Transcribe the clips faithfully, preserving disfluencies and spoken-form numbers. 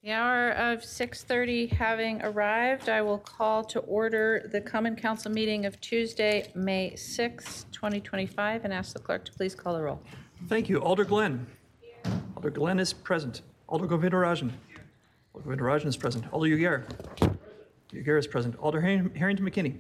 The hour of six thirty having arrived, I will call to order the Common Council meeting of Tuesday, May sixth, twenty twenty-five, and ask the clerk to please call the roll. Thank you. Alder Glenn. Alder Glenn is present. Alder Govindarajan. Alder Govindarajan is present. Alder Ugar. Ugar is present. Alder Harring- Harrington McKinney.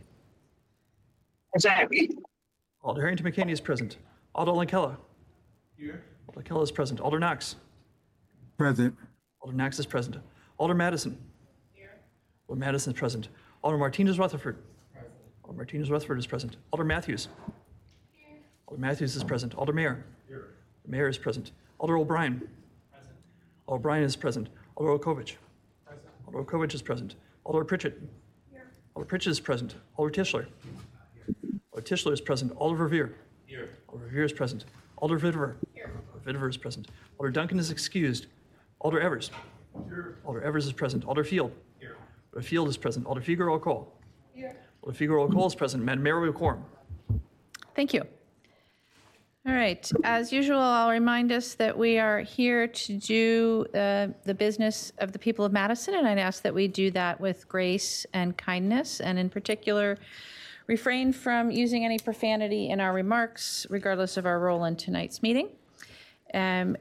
Exactly. Alder Harrington McKinney is present. Alder Lankella. Here. Alder Lankella is present. Alder Knox. Present. Alder Knox is present. Alder Madison. Here. Alder Madison is present. Alder Martinez Rutherford. Present. Alder Martinez Rutherford is present. Alder Matthews. Here. Alder Matthews is present. Alder Mayor. Here. The Mayor is present. Alder O'Brien. Present. Alder O'Brien is present. Alder Okovich. Present. Alder Okovich is present. Alder Pritchett. Here. Alder Pritchett is present. Alder Tischler. Here. Alder Tischler is present. Alder Verveer. Here. Alder Verveer is present. Alder Vitiver. Here. Alder Vitiver is present. Alder Duncan is excused. Alder Evers. Here. Alder Evers is present. Alder Field. Here. Alder Field is present. Alder Figueroa O'Cole. Here. Alder Figueroa O'Cole is present. Madam Mayor, we have a quorum. Thank you. All right. As usual, I'll remind us that we are here to do uh, the business of the people of Madison, and I'd ask that we do that with grace and kindness, and in particular, refrain from using any profanity in our remarks, regardless of our role in tonight's meeting. Um,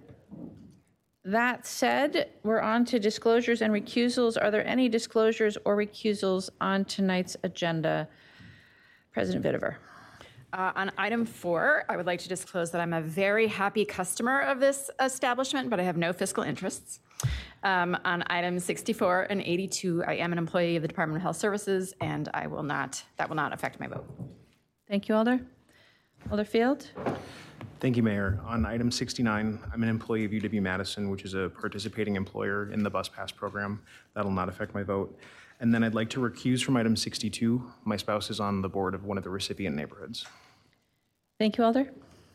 That said, we're on to disclosures and recusals. Are there any disclosures or recusals on tonight's agenda? President Vitiver. Uh, on item four, I would like to disclose that I'm a very happy customer of this establishment, but I have no fiscal interests. Um, on items sixty-four and eighty-two, I am an employee of the Department of Health Services, and I will not, that will not affect my vote. Thank you, Alder. Alder Field. Thank you, Mayor. On item sixty-nine, I'm an employee of U W-Madison, which is a participating employer in the Bus Pass program. That'll not affect my vote. And then I'd like to recuse from item sixty-two. My spouse is on the board of one of the recipient neighborhoods. Thank you, Alder.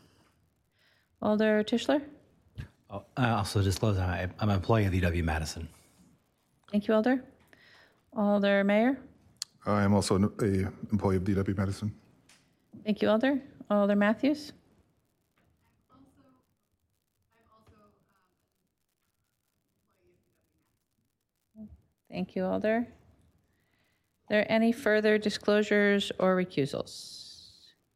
Alder Tischler. Oh, I also disclose I'm an employee of U W-Madison. Thank you, Alder. Alder Mayor. I am also an a employee of D W Madison. Thank you, Alder. Alder Matthews. Thank you, Alder. Are there any further disclosures or recusals?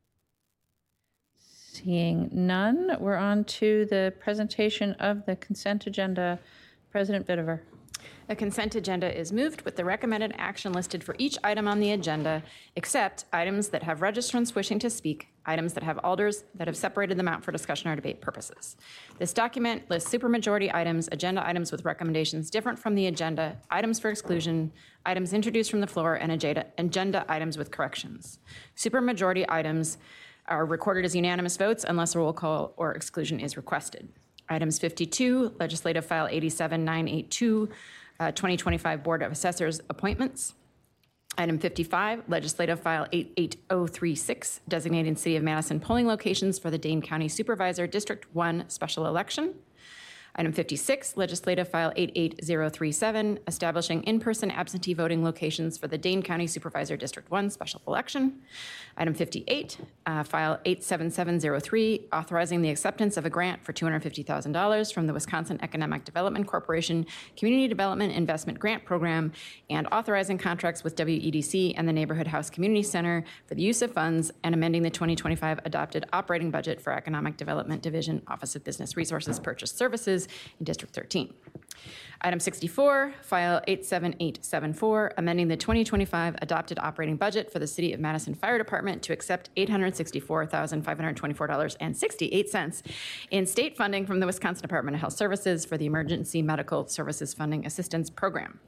Seeing none, we're on to the presentation of the consent agenda. President Vitiver. The consent agenda is moved with the recommended action listed for each item on the agenda, except items that have registrants wishing to speak, items that have alders that have separated them out for discussion or debate purposes. This document lists supermajority items, agenda items with recommendations different from the agenda, items for exclusion, items introduced from the floor, and agenda, agenda items with corrections. Supermajority items are recorded as unanimous votes unless a roll call or exclusion is requested. Items fifty-two, Legislative File eighty-seven nine eighty-two, Uh, twenty twenty-five Board of Assessors appointments. Item fifty-five, Legislative File eight eight zero three six, designating City of Madison polling locations for the Dane County Supervisor District one special election. Item fifty-six, Legislative File eight eight zero three seven, establishing in-person absentee voting locations for the Dane County Supervisor District one special election. Item fifty-eight, uh, File eight seven seven zero three, authorizing the acceptance of a grant for two hundred fifty thousand dollars from the Wisconsin Economic Development Corporation Community Development Investment Grant Program, and authorizing contracts with W E D C and the Neighborhood House Community Center for the use of funds, and amending the twenty twenty-five adopted operating budget for Economic Development Division, Office of Business Resources Purchase Services in District thirteen. Item sixty-four, File eight seven eight seven four, amending the twenty twenty-five adopted operating budget for the City of Madison Fire Department to accept eight hundred sixty-four thousand five hundred twenty-four dollars and sixty-eight cents in state funding from the Wisconsin Department of Health Services for the Emergency Medical Services Funding Assistance Program.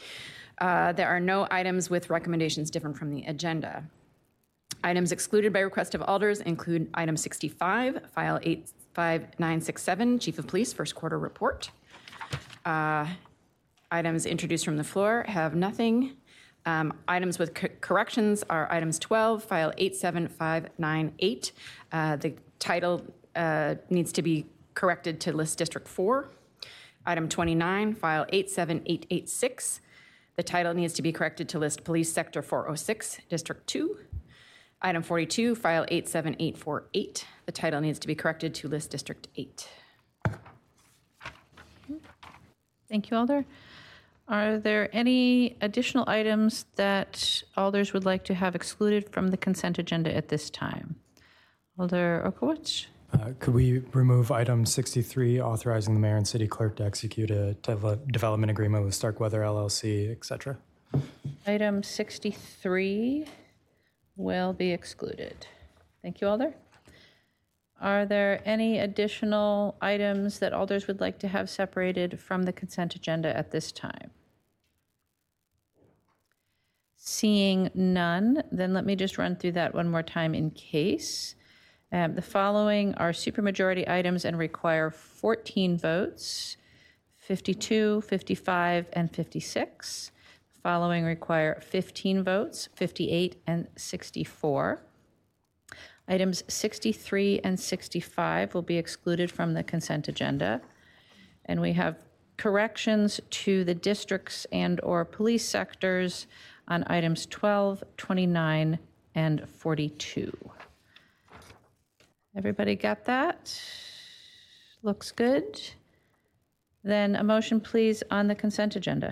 Uh, there are no items with recommendations different from the agenda. Items excluded by request of alders include item sixty-five, File eight five nine six seven, Chief of Police, First Quarter Report. Uh, items introduced from the floor have nothing. Um, items with co- corrections are items twelve, File eight seven five nine eight. Uh, the title uh, needs to be corrected to list District four. Item twenty-nine, File eight seven eight eight six. The title needs to be corrected to list Police Sector four oh six, District two. Item forty-two, File eight seven eight four eight. The title needs to be corrected to list District eight. Thank you, Alder. Are there any additional items that alders would like to have excluded from the consent agenda at this time? Alder Okowicz? Uh, Could we remove item sixty-three, authorizing the mayor and city clerk to execute a devel- development agreement with Starkweather L L C, et cetera? Item sixty-three will be excluded. Thank you, Alder. Are there any additional items that alders would like to have separated from the consent agenda at this time? Seeing none, then let me just run through that one more time in case. Um, the following are supermajority items and require fourteen votes, fifty-two, fifty-five, and fifty-six. The following require fifteen votes, fifty-eight, and sixty-four. Items sixty-three and sixty-five will be excluded from the consent agenda. And we have corrections to the districts and/or police sectors on items twelve, twenty-nine, and forty-two. Everybody got that? Looks good. Then a motion, please, on the consent agenda.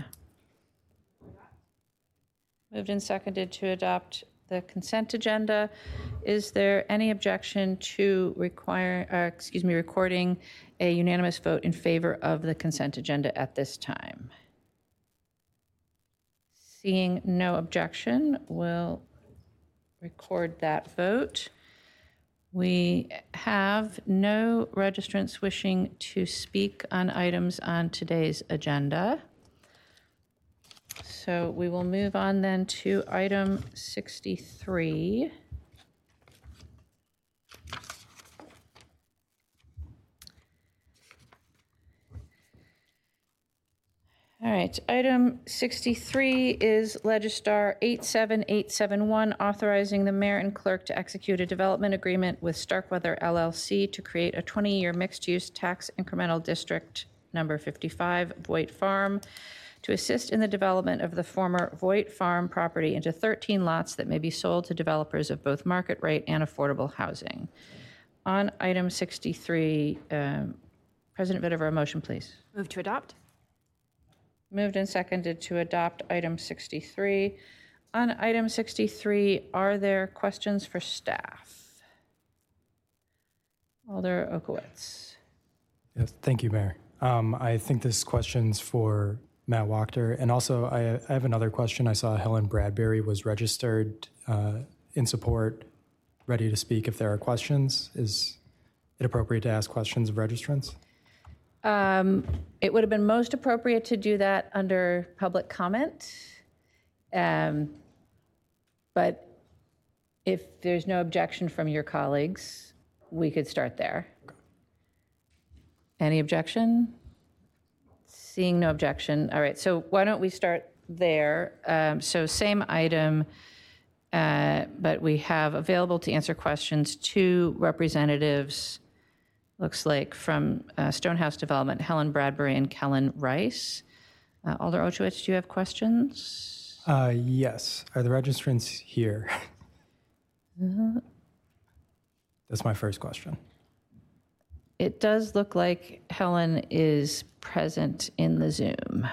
Moved and seconded to adopt the consent agenda. Is there any objection to require, uh, excuse me, recording a unanimous vote in favor of the consent agenda at this time? Seeing no objection, we'll record that vote. We have no registrants wishing to speak on items on today's agenda. So we will move on then to item sixty-three. All right, item sixty-three is Legistar eight seven eight seven one, authorizing the mayor and clerk to execute a development agreement with Starkweather L L C to create a twenty-year mixed-use tax incremental district number fifty-five, Voigt Farm, to assist in the development of the former Voigt Farm property into thirteen lots that may be sold to developers of both market rate and affordable housing. On item sixty-three, um, President Vitever, a motion, please. Move to adopt. Moved and seconded to adopt item sixty-three. On item sixty-three, are there questions for staff? Alder Okowicz. Yes, thank you, Mayor. Um, I think this question's for Matt Wachter. And also, I, I have another question. I saw Helen Bradbury was registered uh, in support, ready to speak if there are questions. Is it appropriate to ask questions of registrants? Um, it would have been most appropriate to do that under public comment. Um, but if there's no objection from your colleagues, we could start there. Any objection? Seeing no objection. All right, so why don't we start there? Um, so same item, uh, but we have available to answer questions two representatives, looks like from uh, Stonehouse Development, Helen Bradbury and Kellen Rice. Uh, Alder Ochowicz, do you have questions? Uh, yes. Are the registrants here? Uh, That's my first question. It does look like Helen is present in the Zoom.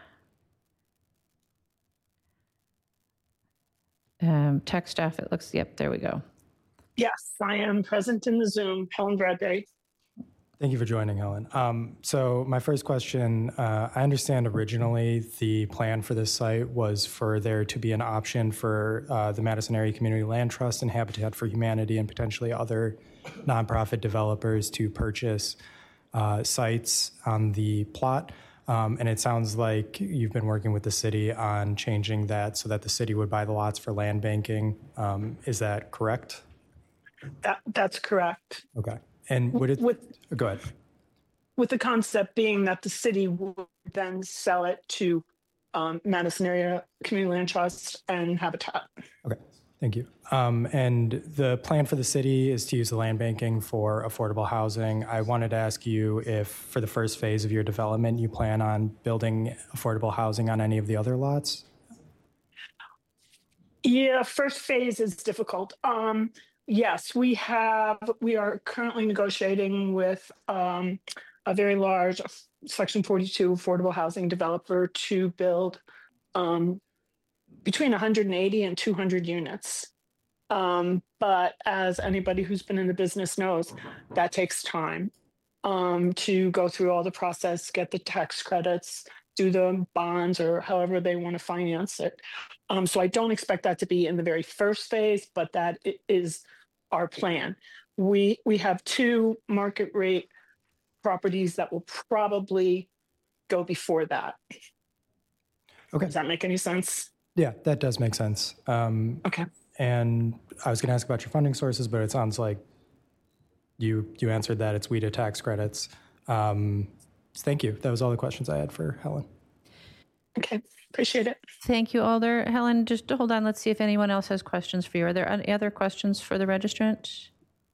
Um, tech staff, it looks, yep, there we go. Yes, I am present in the Zoom. Helen Bradbury. Thank you for joining, Helen. Um, so my first question, uh, I understand originally the plan for this site was for there to be an option for uh, the Madison Area Community Land Trust and Habitat for Humanity and potentially other nonprofit developers to purchase uh, sites on the plot. Um, and it sounds like you've been working with the city on changing that so that the city would buy the lots for land banking. Um, is that correct? That, that's correct. Okay. And would it, With, go ahead. with the concept being that the city would then sell it to um, Madison Area Community Land Trust and Habitat. Okay, thank you. Um, and the plan for the city is to use the land banking for affordable housing. I wanted to ask you if for the first phase of your development, you plan on building affordable housing on any of the other lots? Yeah, first phase is difficult. Um, yes, we have, we are currently negotiating with um, a very large Section forty-two affordable housing developer to build um, between one hundred eighty and two hundred units. Um, but as anybody who's been in the business knows, that takes time um, to go through all the process, get the tax credits, do the bonds or however they want to finance it. Um, so I don't expect that to be in the very first phase, but that i- is our plan. We we have two market rate properties that will probably go before that. Okay. Does that make any sense? Yeah, that does make sense. Um, Okay. And I was going to ask about your funding sources, but it sounds like you you answered that. It's W I D A tax credits. Um, thank you. That was all the questions I had for Helen. Okay. Appreciate it. Thank you, Alder. Helen, just hold on. Let's see if anyone else has questions for you. Are there any other questions for the registrant?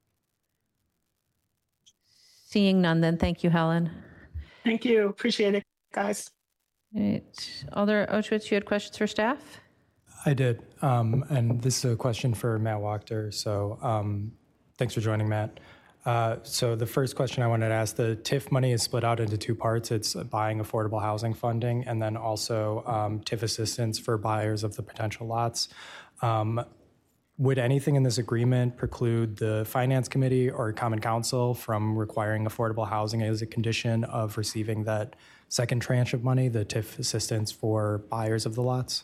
Seeing none, then thank you, Helen. Thank you. Appreciate it, guys. Right. Alder Ochwitz, you had questions for staff? I did. Um, and this is a question for Matt Wachter. So um, thanks for joining, Matt. Uh, so the first question I wanted to ask, the T I F money is split out into two parts. It's buying affordable housing funding and then also um, T I F assistance for buyers of the potential lots. Um, would anything in this agreement preclude the Finance Committee or Common Council from requiring affordable housing as a condition of receiving that second tranche of money, the T I F assistance for buyers of the lots?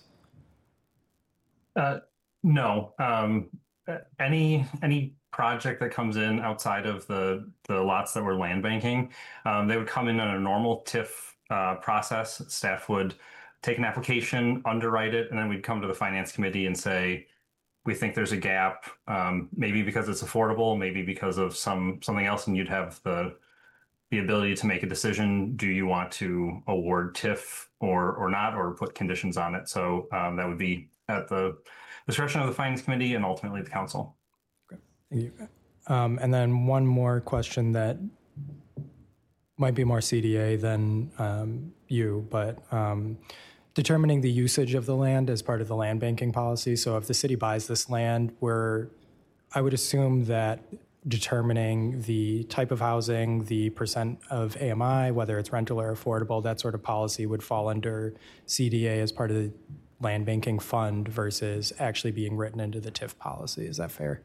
Uh, no. Um, any any project that comes in outside of the the lots that we're land banking, um, they would come in on a normal T I F uh, process. Staff would take an application, underwrite it, and then we'd come to the Finance Committee and say, we think there's a gap, um, maybe because it's affordable, maybe because of some something else, and you'd have the the ability to make a decision. Do you want to award T I F or or not, or put conditions on it? So um, that would be at the discretion of the Finance Committee and ultimately the Council. Thank you. Um, and then one more question that might be more C D A than um, you, but um, determining the usage of the land as part of the land banking policy. So if the city buys this land, we're, I would assume that determining the type of housing, the percent of A M I, whether it's rental or affordable, that sort of policy would fall under C D A as part of the land banking fund versus actually being written into the T I F policy. Is that fair?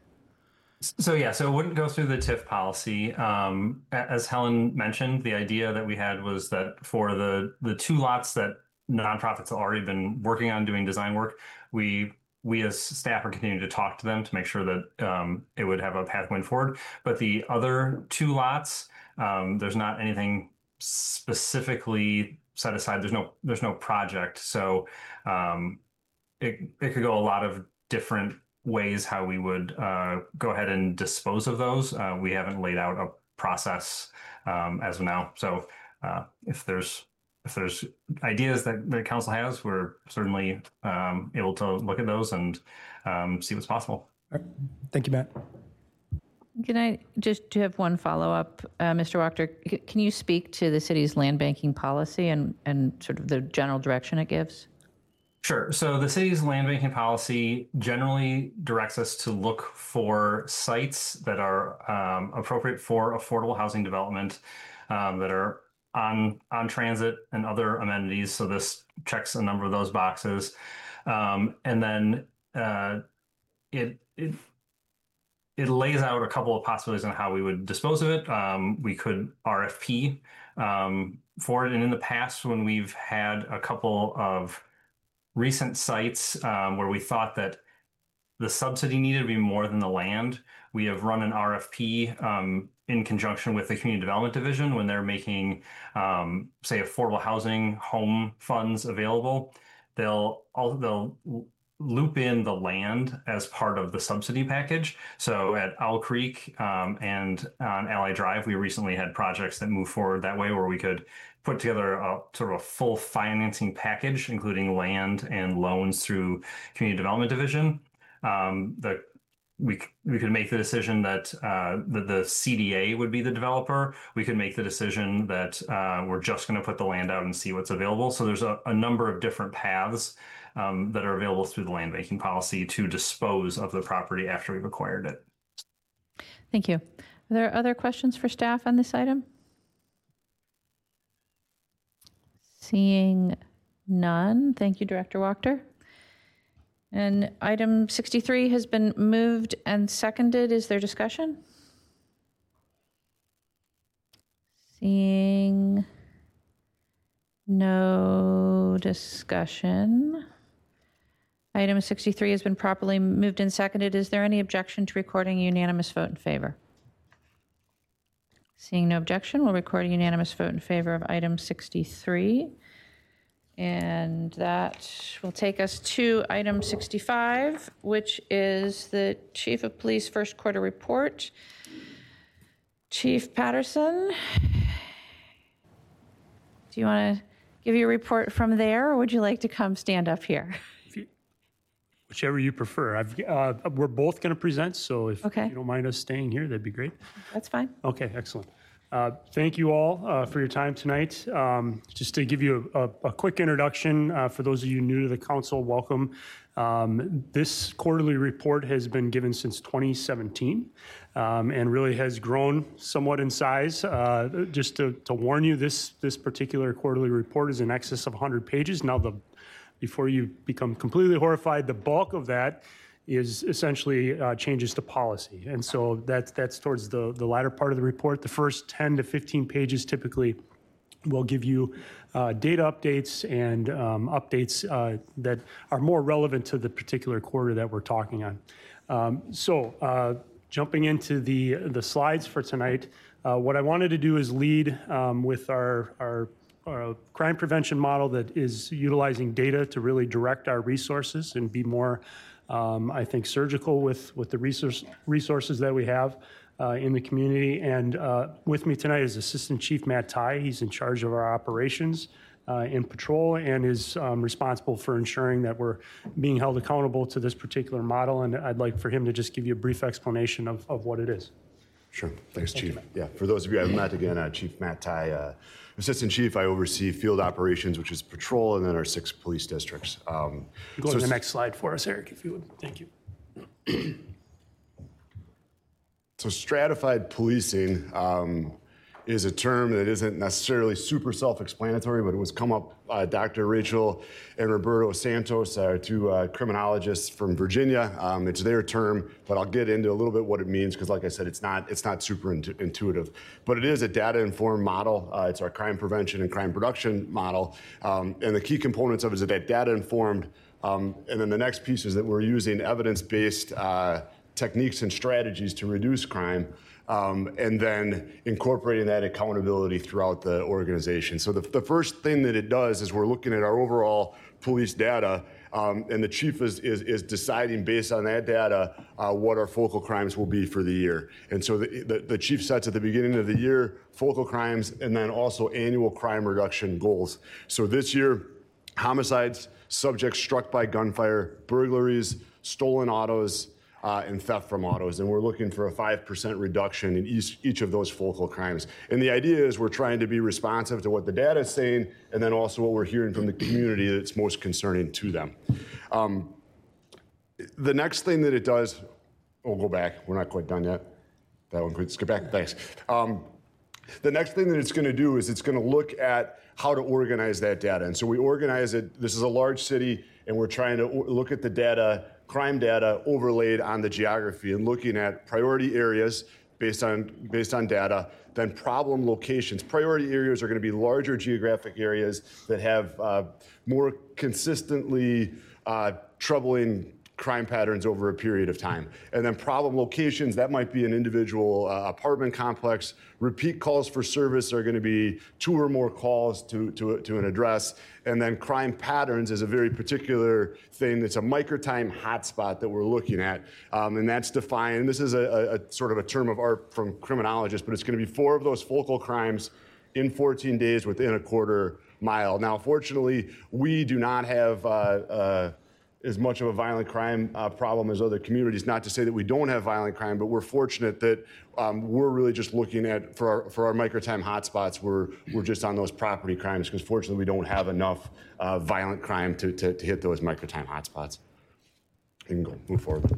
So yeah, so it wouldn't go through the T I F policy. Um, as Helen mentioned, the idea that we had was that for the the two lots that nonprofits have already been working on doing design work, we we as staff are continuing to talk to them to make sure that um, it would have a path going forward. But the other two lots, um, there's not anything specifically set aside. There's no there's no project, so um, it it could go a lot of different ways how we would uh, go ahead and dispose of those. Uh, we haven't laid out a process um, as of now. So uh, if there's if there's ideas that the council has, we're certainly um, able to look at those and um, see what's possible. All right. Thank you, Matt. Can I just to have one follow-up, uh, Mister Wachter? C- Can you speak to the city's land banking policy and, and sort of the general direction it gives? Sure. So the city's land banking policy generally directs us to look for sites that are um, appropriate for affordable housing development, um, that are on on transit and other amenities. So this checks a number of those boxes, um, and then uh, it it it lays out a couple of possibilities on how we would dispose of it. Um, we could R F P um, for it, and in the past, when we've had a couple of recent sites um, where we thought that the subsidy needed to be more than the land, we have run an R F P um, in conjunction with the Community Development Division when they're making, um, say, affordable housing home funds available. They'll all, they'll loop in the land as part of the subsidy package. So at Owl Creek um, and on Ally Drive, we recently had projects that move forward that way where we could put together a sort of a full financing package, including land and loans through Community Development Division. Um, the we we could make the decision that uh, the, the C D A would be the developer. We could make the decision that uh, we're just going to put the land out and see what's available. So there's a, a number of different paths um, that are available through the land banking policy to dispose of the property after we've acquired it. Thank you. Are there other questions for staff on this item? Seeing none. Thank you, Director Wachter. And item sixty-three has been moved and seconded. Is there discussion? Seeing no discussion. Item sixty-three has been properly moved and seconded. Is there any objection to recording a unanimous vote in favor? Seeing no objection, we'll record a unanimous vote in favor of item sixty-three. And that will take us to item sixty-five, which is the Chief of Police first quarter report. Chief Patterson, do you want to give your report from there, or would you like to come stand up here? Whichever you prefer. I've, uh, we're both going to present, so if Okay. you don't mind us staying here, that'd be great. That's fine. Okay, excellent. Uh, thank you all uh, for your time tonight. Um, just to give you a, a, a quick introduction, uh, for those of you new to the council, welcome. Um, this quarterly report has been given since twenty seventeen um, and really has grown somewhat in size. Uh, just to, to warn you, this, this particular quarterly report is in excess of one hundred pages. Now, the before you become completely horrified, the bulk of that is essentially uh, changes to policy. And so that's, that's towards the, the latter part of the report. The first ten to fifteen pages typically will give you uh, data updates and um, updates uh, that are more relevant to the particular quarter that we're talking on. Um, so uh, jumping into the, the slides for tonight, uh, what I wanted to do is lead um, with our, our a crime prevention model that is utilizing data to really direct our resources and be more, um, I think, surgical with, with the resource, resources that we have uh, in the community. And uh, with me tonight is Assistant Chief Matt Ty. He's in charge of our operations uh, in patrol and is um, responsible for ensuring that we're being held accountable to this particular model. And I'd like for him to just give you a brief explanation of, of what it is. Sure. Thanks, Chief. Yeah, for those of you I've met, again, uh, Chief Matt Ty, uh, Assistant Chief. I oversee field operations, which is patrol, and then our six police districts. Um, Go so to the next slide for us, Eric, if you would. Thank you. So stratified policing um, is a term that isn't necessarily super self-explanatory, but it was come up, uh, Doctor Rachel and Roberto Santos, our two uh, criminologists from Virginia. Um, it's their term, but I'll get into a little bit what it means, because like I said, it's not, it's not super intu intuitive, but it is a data-informed model. Uh, it's our crime prevention and crime production model. Um, and the key components of it is that data-informed, um, and then the next piece is that we're using evidence-based uh, techniques and strategies to reduce crime. Um, and then incorporating that accountability throughout the organization. So the, the first thing that it does is we're looking at our overall police data, um, and the chief is, is, is deciding based on that data uh, what our focal crimes will be for the year. And so the, the, the chief sets at the beginning of the year focal crimes and then also annual crime reduction goals. So this year, homicides, subjects struck by gunfire, burglaries, stolen autos, Uh, and theft from autos, and we're looking for a five percent reduction in each, each of those focal crimes. And the idea is we're trying to be responsive to what the data is saying, and then also what we're hearing from the community that's most concerning to them. Um, the next thing that it does, we'll go back, we're not quite done yet. That one, let's get back, thanks. Um, the next thing that it's gonna do is it's gonna look at how to organize that data. And so we organize it, this is a large city, and we're trying to look at the data, crime data overlaid on the geography and looking at priority areas based on, based on data, then problem locations. Priority areas are going to be larger geographic areas that have uh, more consistently uh, troubling crime patterns over a period of time. And then problem locations, that might be an individual uh, apartment complex. Repeat calls for service are going to be two or more calls to, to, to an address. And then crime patterns is a very particular thing. It's a microtime hotspot that we're looking at. Um, and that's defined, this is a, a, a sort of a term of art from criminologists, but it's going to be four of those focal crimes in fourteen days within a quarter mile. Now, fortunately, we do not have uh, uh, as much of a violent crime uh, problem as other communities. Not to say that we don't have violent crime, but we're fortunate that um, we're really just looking at, for our, for our microtime hotspots, we're, we're just on those property crimes, because fortunately we don't have enough uh, violent crime to, to, to hit those microtime hotspots. You can go, move forward.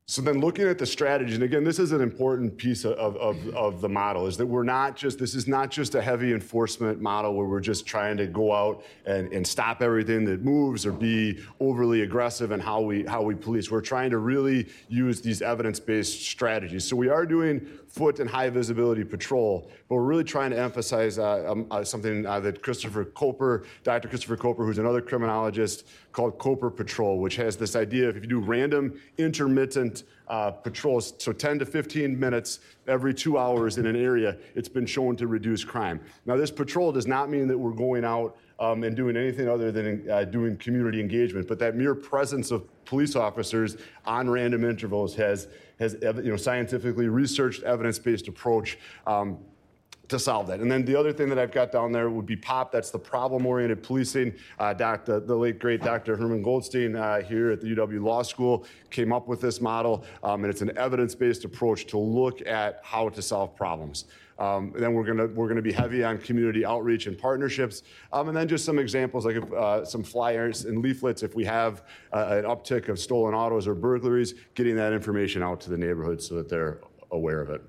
So then looking at the strategy, and again, this is an important piece of, of, of the model, is that we're not just, this is not just a heavy enforcement model where we're just trying to go out and, and stop everything that moves or be overly aggressive in how we, how we police. We're trying to really use these evidence-based strategies. So we are doing foot and high visibility patrol, but we're really trying to emphasize uh, um, uh, something uh, that Christopher Koper, Doctor Christopher Koper, who's another criminologist, called Koper Patrol, which has this idea of if you do random intermittent uh, patrols, so ten to fifteen minutes every two hours in an area, it's been shown to reduce crime. Now, this patrol does not mean that we're going out um, and doing anything other than uh, doing community engagement, but that mere presence of police officers on random intervals has, has you know, scientifically researched evidence-based approach um, to solve that. And then the other thing that I've got down there would be POP. That's the problem-oriented policing. Uh, Doctor, the late, great Doctor Herman Goldstein uh, here at the U W Law School came up with this model, um, and it's an evidence-based approach to look at how to solve problems. Um, and then we're gonna we're gonna be heavy on community outreach and partnerships, um, and then just some examples like if, uh, some flyers and leaflets. If we have uh, an uptick of stolen autos or burglaries, getting that information out to the neighborhood so that they're aware of it.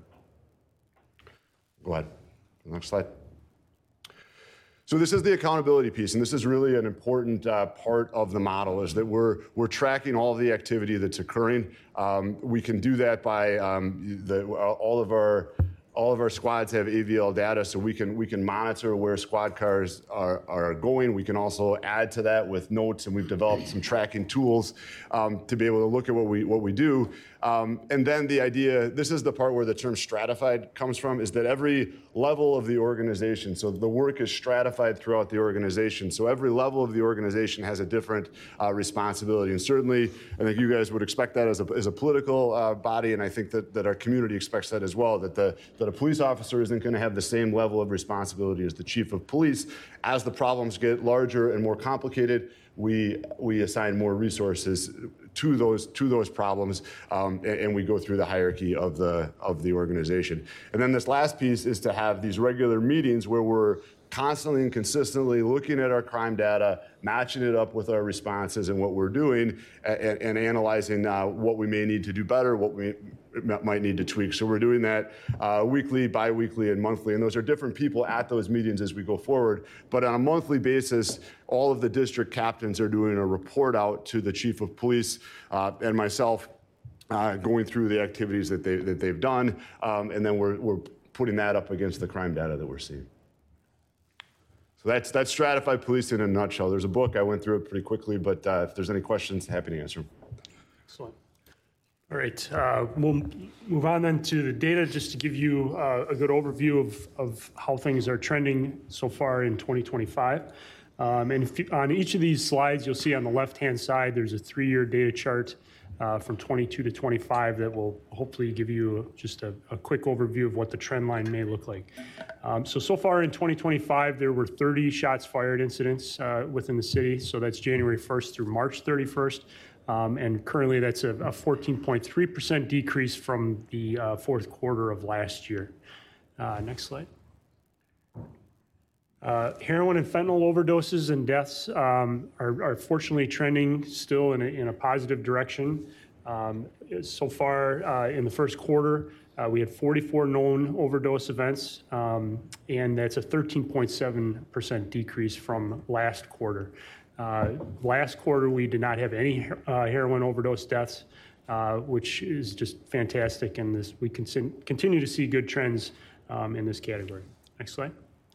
Go ahead. Next slide. So this is the accountability piece, and this is really an important uh, part of the model, is that we're we're tracking all of the activity that's occurring. Um, we can do that by um, the, all of our all of our squads have A V L data, so we can we can monitor where squad cars are, are going. We can also add to that with notes, and we've developed some tracking tools um, to be able to look at what we what we do. Um, and then the idea, this is the part where the term stratified comes from, is that every level of the organization, so the work is stratified throughout the organization. So every level of the organization has a different uh, responsibility. And certainly, I think you guys would expect that as a, as a political uh, body, and I think that, that our community expects that as well, that, the, that a police officer isn't going to have the same level of responsibility as the chief of police. As the problems get larger and more complicated, we, we assign more resources to those to those problems, um, and, and we go through the hierarchy of the of the organization. And then this last piece is to have these regular meetings where we're constantly and consistently looking at our crime data, matching it up with our responses and what we're doing, and, and analyzing uh, what we may need to do better, what we might need to tweak. So we're doing that uh, weekly, bi-weekly, and monthly. And those are different people at those meetings as we go forward. But on a monthly basis, all of the district captains are doing a report out to the chief of police uh, and myself, uh, going through the activities that, they, that they've done. Um, and then we're, we're putting that up against the crime data that we're seeing. So that's, that's stratified policing in a nutshell. There's a book, I went through it pretty quickly, but uh, if there's any questions, happy to answer them. Excellent. All right, uh, we'll move on then to the data, just to give you uh, a good overview of, of how things are trending so far in twenty twenty-five. Um, and if you, on each of these slides, you'll see on the left-hand side, there's a three-year data chart uh, from twenty-two to twenty-five that will hopefully give you just a, a quick overview of what the trend line may look like. Um, so, so far in twenty twenty-five, there were thirty shots fired incidents uh, within the city. So that's January first through March thirty-first. Um, and currently that's a, a fourteen point three percent decrease from the uh, fourth quarter of last year. Uh, next slide. Uh, heroin and fentanyl overdoses and deaths um, are, are fortunately trending still in a, in a positive direction. Um, so far uh, in the first quarter, uh, we had forty-four known overdose events, um, and that's a thirteen point seven percent decrease from last quarter. Uh, last quarter, we did not have any uh, heroin overdose deaths, uh, which is just fantastic, and this, we con- continue to see good trends um, in this category. Next slide.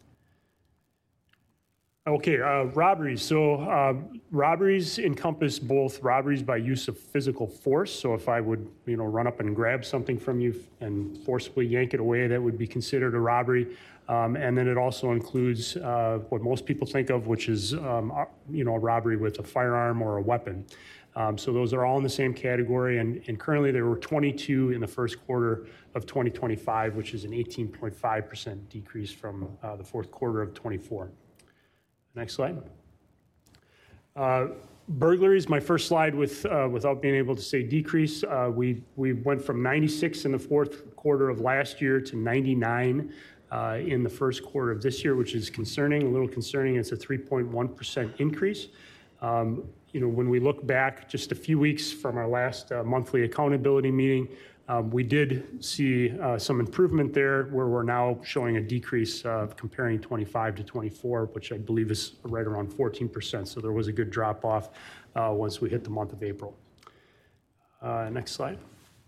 Okay, uh, robberies. So uh, robberies encompass both robberies by use of physical force. So if I would, you know, run up and grab something from you and forcibly yank it away, that would be considered a robbery. Um, and then it also includes uh, what most people think of, which is, um, you know, a robbery with a firearm or a weapon. Um, so those are all in the same category. And, and currently there were twenty-two in the first quarter of twenty twenty-five, which is an eighteen point five percent decrease from uh, the fourth quarter of twenty-four. Next slide. Uh, burglaries, my first slide with, uh, without being able to say decrease. Uh, we, we went from ninety-six in the fourth quarter of last year to ninety-nine uh, in the first quarter of this year, which is concerning, a little concerning. It's a three point one percent increase. Um, you know, when we look back just a few weeks from our last uh, monthly accountability meeting, um, we did see uh, some improvement there where we're now showing a decrease uh, comparing twenty-five to twenty-four, which I believe is right around fourteen percent. So there was a good drop off uh, once we hit the month of April. Uh, next slide.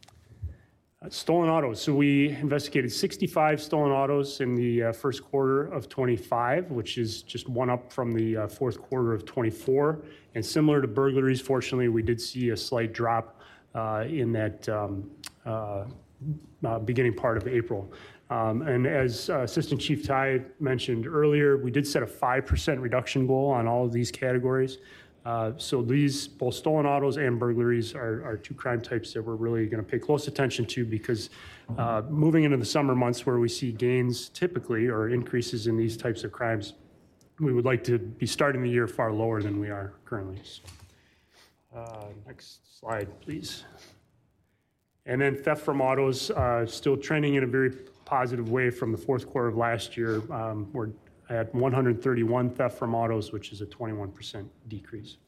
Uh, stolen autos. So we investigated sixty-five stolen autos in the uh, first quarter of twenty-five, which is just one up from the uh, fourth quarter of twenty-four. And similar to burglaries, fortunately, we did see a slight drop uh, in that um, uh, uh, beginning part of April. Um, and as uh, Assistant Chief Ty mentioned earlier, we did set a five percent reduction goal on all of these categories. Uh, so these, both stolen autos and burglaries, are, are two crime types that we're really going to pay close attention to because uh, moving into the summer months where we see gains typically or increases in these types of crimes, we would like to be starting the year far lower than we are currently. Uh, next slide, please. And then theft from autos, uh, still trending in a very positive way from the fourth quarter of last year. Um, we're at one hundred thirty-one theft from autos, which is a twenty-one percent decrease.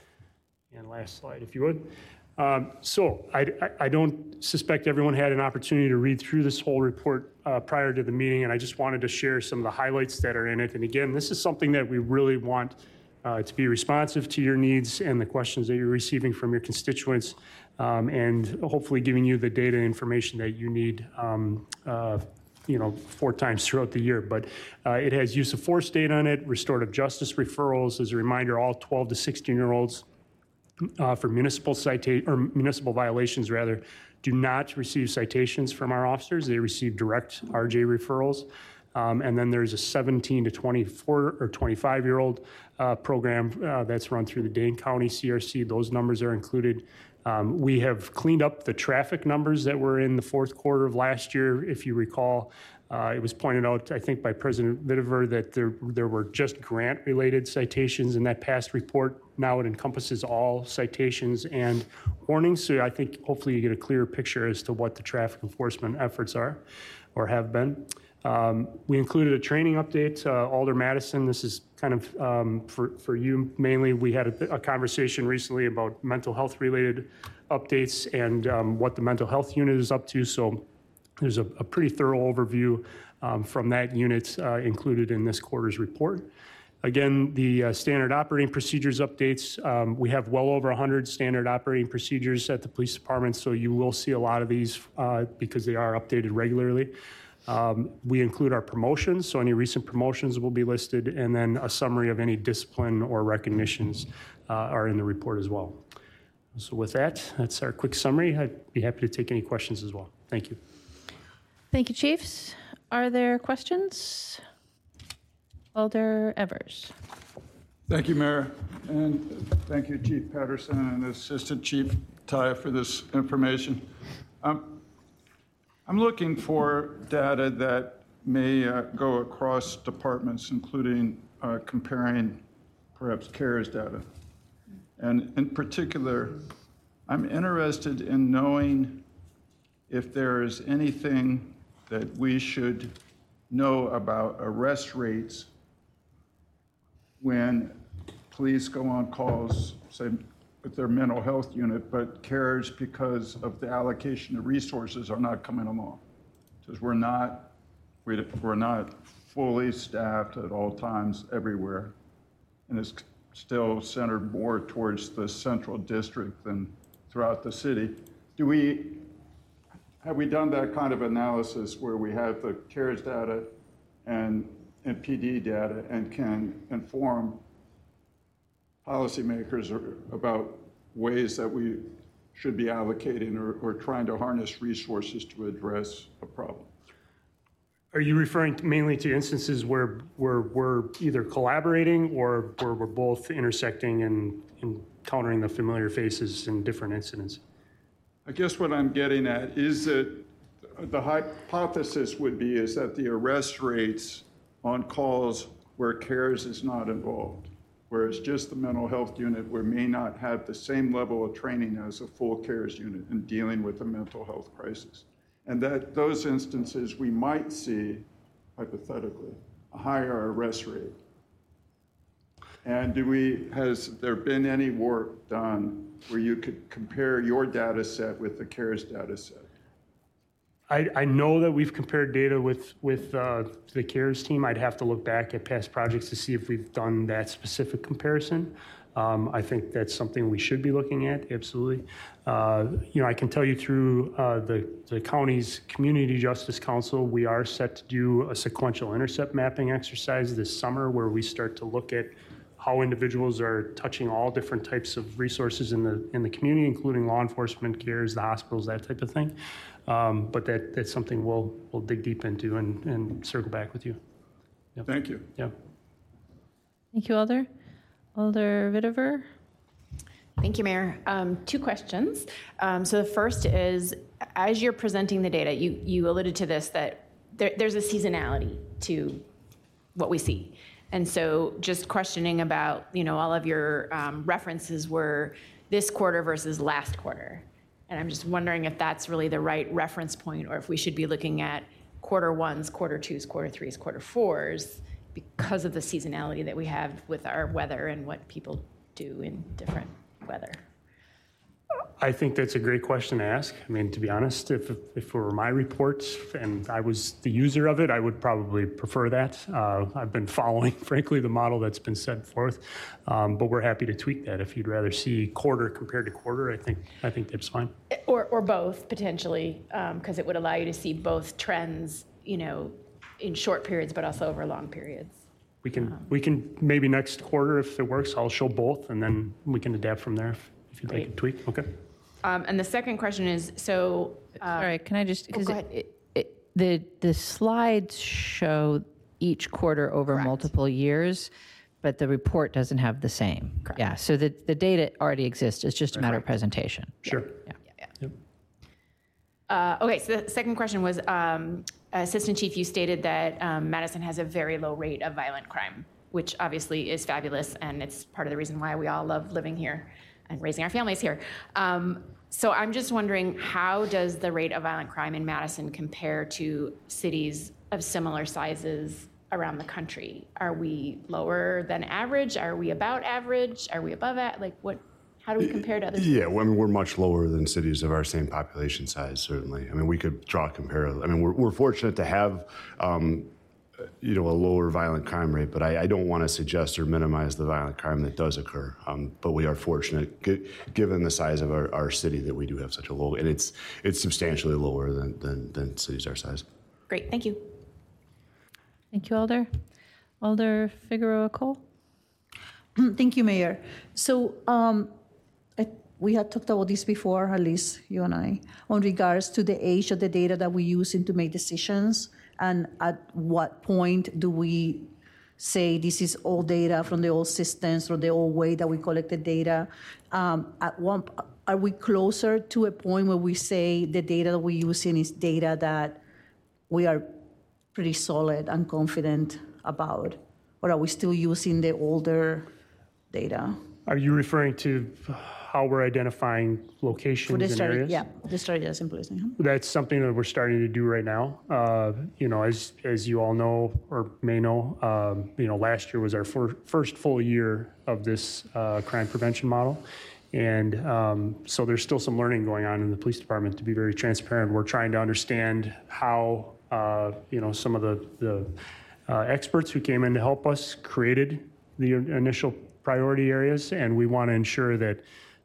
And last slide, if you would. Um, so I, I, I don't suspect everyone had an opportunity to read through this whole report uh, prior to the meeting, and I just wanted to share some of the highlights that are in it. And again, this is something that we really want uh, to be responsive to your needs and the questions that you're receiving from your constituents, um, and hopefully giving you the data information that you need um, uh, you know, four times throughout the year. But uh, it has use of force data on it, restorative justice referrals. As a reminder, all twelve to sixteen year olds uh, for municipal cita- or municipal violations rather, do not receive citations from our officers. They receive direct R J referrals. Um, and then there's a seventeen to twenty-four or twenty-five year old uh, program uh, that's run through the Dane County C R C. Those numbers are included. Um, we have cleaned up the traffic numbers that were in the fourth quarter of last year. If you recall, uh, it was pointed out, I think, by President Vitiver that there, there were just grant-related citations in that past report. Now it encompasses all citations and warnings. So I think hopefully you get a clearer picture as to what the traffic enforcement efforts are or have been. Um, we included a training update, uh, Alder Madison. This is kind of um, for, for you mainly. We had a, a conversation recently about mental health related updates and um, what the mental health unit is up to. So there's a, a pretty thorough overview um, from that unit uh, included in this quarter's report. Again, the uh, standard operating procedures updates, um, we have well over one hundred standard operating procedures at the police department, so you will see a lot of these uh, because they are updated regularly. Um, we include our promotions, so any recent promotions will be listed, and then a summary of any discipline or recognitions uh, are in the report as well. So with that, that's our quick summary. I'd be happy to take any questions as well. Thank you. Thank you, Chiefs. Are there questions? Alder Evers. Thank you, Mayor, and thank you, Chief Patterson and Assistant Chief Ty, for this information. Um, I'm looking for data that may uh, go across departments, including uh, comparing perhaps CARES data. And in particular, I'm interested in knowing if there is anything that we should know about arrest rates when police go on calls, say, with their mental health unit, but CARES, because of the allocation of resources, are not coming along. Because we're not, we're not fully staffed at all times everywhere. And it's still centered more towards the central district than throughout the city. Do we, have we done that kind of analysis where we have the CARES data and, and P D data and can inform policymakers about ways that we should be allocating or, or trying to harness resources to address a problem? Are you referring to mainly to instances where, where we're either collaborating or where we're both intersecting and encountering the familiar faces in different incidents? I guess what I'm getting at is that the hypothesis would be is that the arrest rates on calls where CARES is not involved, whereas just the mental health unit where may not have the same level of training as a full CARES unit in dealing with a mental health crisis. And that those instances we might see, hypothetically, a higher arrest rate. And do we, has there been any work done where you could compare your data set with the CARES data set? I, I know that we've compared data with, with uh, the CARES team. I'd have to look back at past projects to see if we've done that specific comparison. Um, I think that's something we should be looking at, absolutely. Uh, you know, I can tell you through uh, the, the county's Community Justice Council, we are set to do a sequential intercept mapping exercise this summer where we start to look at how individuals are touching all different types of resources in the in the community, including law enforcement, CARES, the hospitals, that type of thing. Um, but that that's something we'll we'll dig deep into and, and circle back with you. Yep. Thank you. Yeah. Thank you, Alder. Alder Vitever. Thank you, Mayor. Um, two questions. Um, so the first is, as you're presenting the data, you you alluded to this, that there, there's a seasonality to what we see. And so just questioning about, you know, all of your um, references were this quarter versus last quarter. And I'm just wondering if that's really the right reference point, or if we should be looking at quarter ones, quarter twos, quarter threes, quarter fours, because of the seasonality that we have with our weather and what people do in different weather. I think that's a great question to ask. I mean, to be honest, if, if it were my report and I was the user of it, I would probably prefer that. Uh, I've been following, frankly, the model that's been set forth, um, but we're happy to tweak that. If you'd rather see quarter compared to quarter, I think I think that's fine. Or, or both, potentially, because um, it would allow you to see both trends, you know, in short periods, but also over long periods. We can, um, we can maybe next quarter, if it works, I'll show both, and then we can adapt from there if, if you'd Great. like a tweak. Okay. Um, and the second question is, so... Uh, All right, can I just, because oh, it, it, the, the slides show each quarter over Correct. multiple years, but the report doesn't have the same. Correct. Yeah, so the, the data already exists, it's just a matter of presentation. Sure. Yeah. Yeah, yeah. Yep. Uh, okay, so the second question was, um, Assistant Chief, you stated that um, Madison has a very low rate of violent crime, which obviously is fabulous, and it's part of the reason why we all love living here and raising our families here. Um, so I'm just wondering, how does the rate of violent crime in Madison compare to cities of similar sizes around the country? Are we lower than average? Are we about average? Are we above it? Like what? How do we compare to others? Yeah, well, I mean, we're much lower than cities of our same population size, certainly. I mean, we could draw a comparative. I mean, we're, we're fortunate to have, um, you know, a lower violent crime rate, but I, I don't want to suggest or minimize the violent crime that does occur. Um, but we are fortunate, g- given the size of our, our city, that we do have such a low, and it's it's substantially lower than, than, than cities our size. Great, thank you. Thank you, Alder. Alder Figueroa Cole. Thank you, Mayor. So um, I, we had talked about this before, at least you and I, on regards to the age of the data that we use in to make decisions, and at what point do we say this is old data from the old systems or the old way that we collected data. Um, at one, are we closer to a point where we say the data that we're using is data that we are pretty solid and confident about, or are we still using the older data? Are you referring to how we're identifying locations For the and strategy, areas? yeah, the strategy that's in place. Uh-huh. That's something that we're starting to do right now. Uh, you know, as as you all know or may know, um, you know, last year was our fir- first full year of this uh, crime prevention model. And um, so there's still some learning going on in the police department, to be very transparent. We're trying to understand how, uh, you know, some of the, the uh, experts who came in to help us created the initial priority areas, and we want to ensure that,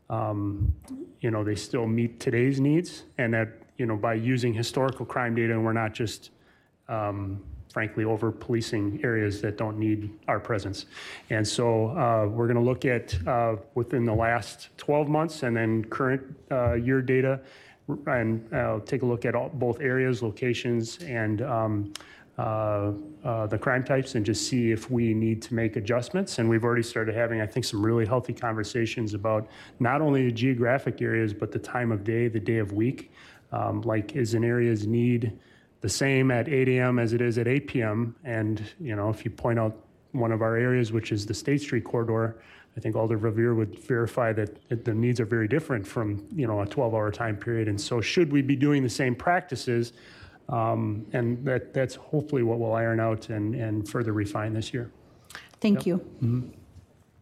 um, you know, they still meet today's needs, and that, you know, by using historical crime data, and we're not just, um, frankly, over policing areas that don't need our presence. And so uh, we're going to look at uh, within the last twelve months and then current uh, year data, and uh, take a look at all, both areas, locations, and um, uh, uh, the crime types, and just see if we need to make adjustments. And we've already started having, I think, some really healthy conversations about not only the geographic areas, but the time of day, the day of week. Um, like, is an area's need the same at eight a.m. as it is at eight p.m.? And, you know, if you point out one of our areas, which is the State Street corridor, I think Alder Verveer would verify that the needs are very different from, you know, a twelve-hour time period. And so should we be doing the same practices? Um, and that that's hopefully what we'll iron out and, and further refine this year. Thank Yep. you. Mm-hmm.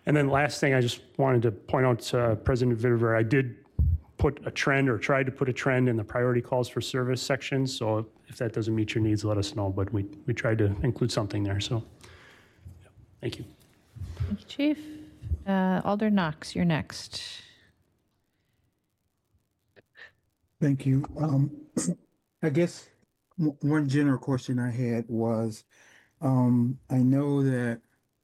And then last thing, I just wanted to point out to President Vittever, I did put a trend or tried to put a trend in the priority calls for service section. So if that doesn't meet your needs, let us know. But we, we tried to include something there. So yeah, thank you. Thank you, Chief. Uh, Alder Knox, you're next. Thank you. Um, I guess w- one general question I had was, um, I know that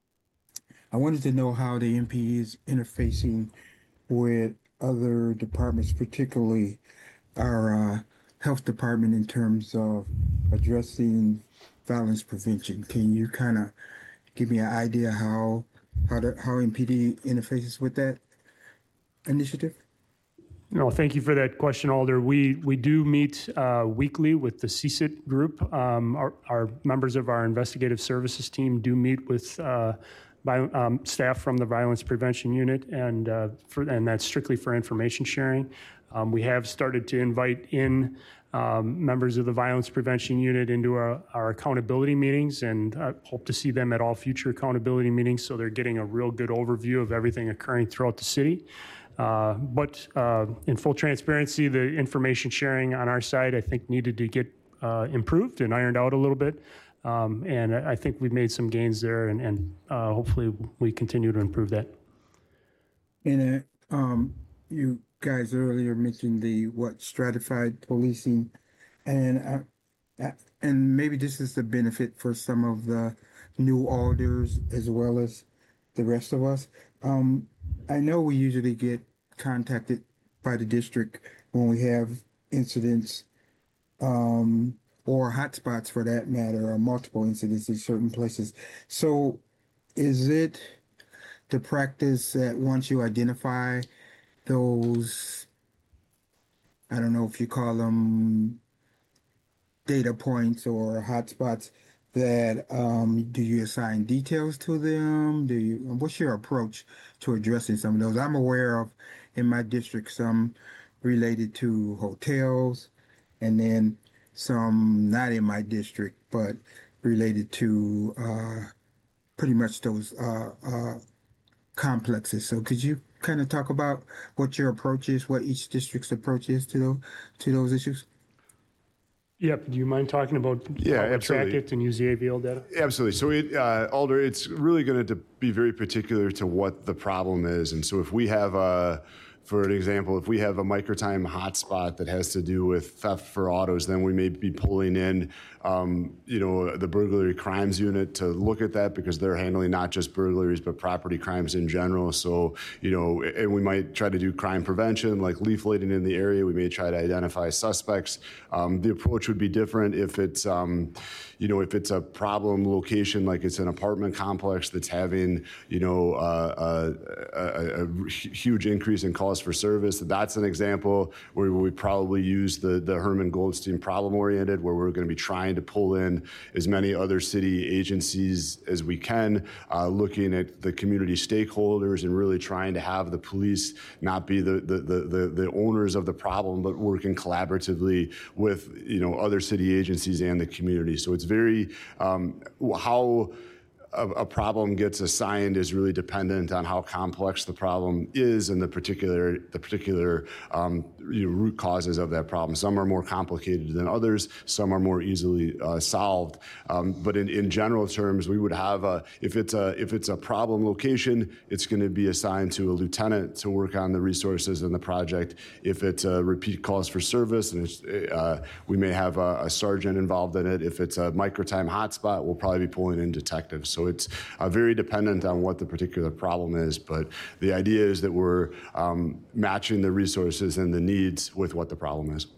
I wanted to know how the M P is interfacing with other departments, particularly our uh, health department in terms of addressing violence prevention. Can you kind of give me an idea how how the, how M P D interfaces with that initiative? No, thank you for that question, Alder. We we do meet uh, weekly with the C S I T group. Um, our, our members of our investigative services team do meet with uh, by, um, staff from the violence prevention unit, and uh, for, and that's strictly for information sharing. Um, we have started to invite in um, members of the violence prevention unit into our, our accountability meetings, and uh, hope to see them at all future accountability meetings, so they're getting a real good overview of everything occurring throughout the city. Uh, but uh, in full transparency, the information sharing on our side, I think, needed to get uh, improved and ironed out a little bit. Um, and I think we've made some gains there, and, and uh, hopefully we continue to improve that. And uh, um, you guys earlier mentioned the what stratified policing, and uh, and maybe this is the benefit for some of the new alders as well as the rest of us. Um, I know we usually get contacted by the district when we have incidents um, or hotspots for that matter, or multiple incidents in certain places. So is it the practice that once you identify those, I don't know if you call them data points or hotspots, that um, do you assign details to them? Do you? What's your approach to addressing some of those? I'm aware of in my district some related to hotels, and then some not in my district but related to uh, pretty much those uh, uh, complexes. So could you kind of talk about what your approach is, what each district's approach is to those to those issues? Yep. Do you mind talking about Yeah, how we absolutely. track it and use the A V L data? Absolutely. So, it, uh, Alder, it's really going to be very particular to what the problem is. And so if we have a, for an example, if we have a microtime hotspot that has to do with theft for autos, then we may be pulling in, um, you know, the burglary crimes unit to look at that, because they're handling not just burglaries, but property crimes in general. So, you know, and we might try to do crime prevention, like leafleting in the area. We may try to identify suspects. Um, the approach would be different if it's, um, you know, if it's a problem location, like it's an apartment complex that's having, you know, uh, a, a, a huge increase in calls for service. That's an example where we probably use the, the Herman Goldstein problem-oriented, where we're going to be trying to pull in as many other city agencies as we can, uh, looking at the community stakeholders and really trying to have the police not be the, the, the, the, the owners of the problem, but working collaboratively with, you know, other city agencies and the community. So it's very, um, how a, a problem gets assigned is really dependent on how complex the problem is and the particular the particular um, you know, root causes of that problem. Some are more complicated than others. Some are more easily uh, solved. Um, but in, in general terms, we would have a if it's a if it's a problem location, it's going to be assigned to a lieutenant to work on the resources in the project. If it's a repeat calls for service, and it's, uh, we may have a, a sergeant involved in it. If it's a microtime hotspot, we'll probably be pulling in detectives. So it's uh, very dependent on what the particular problem is. But the idea is that we're um, matching the resources and the needs with what the problem is.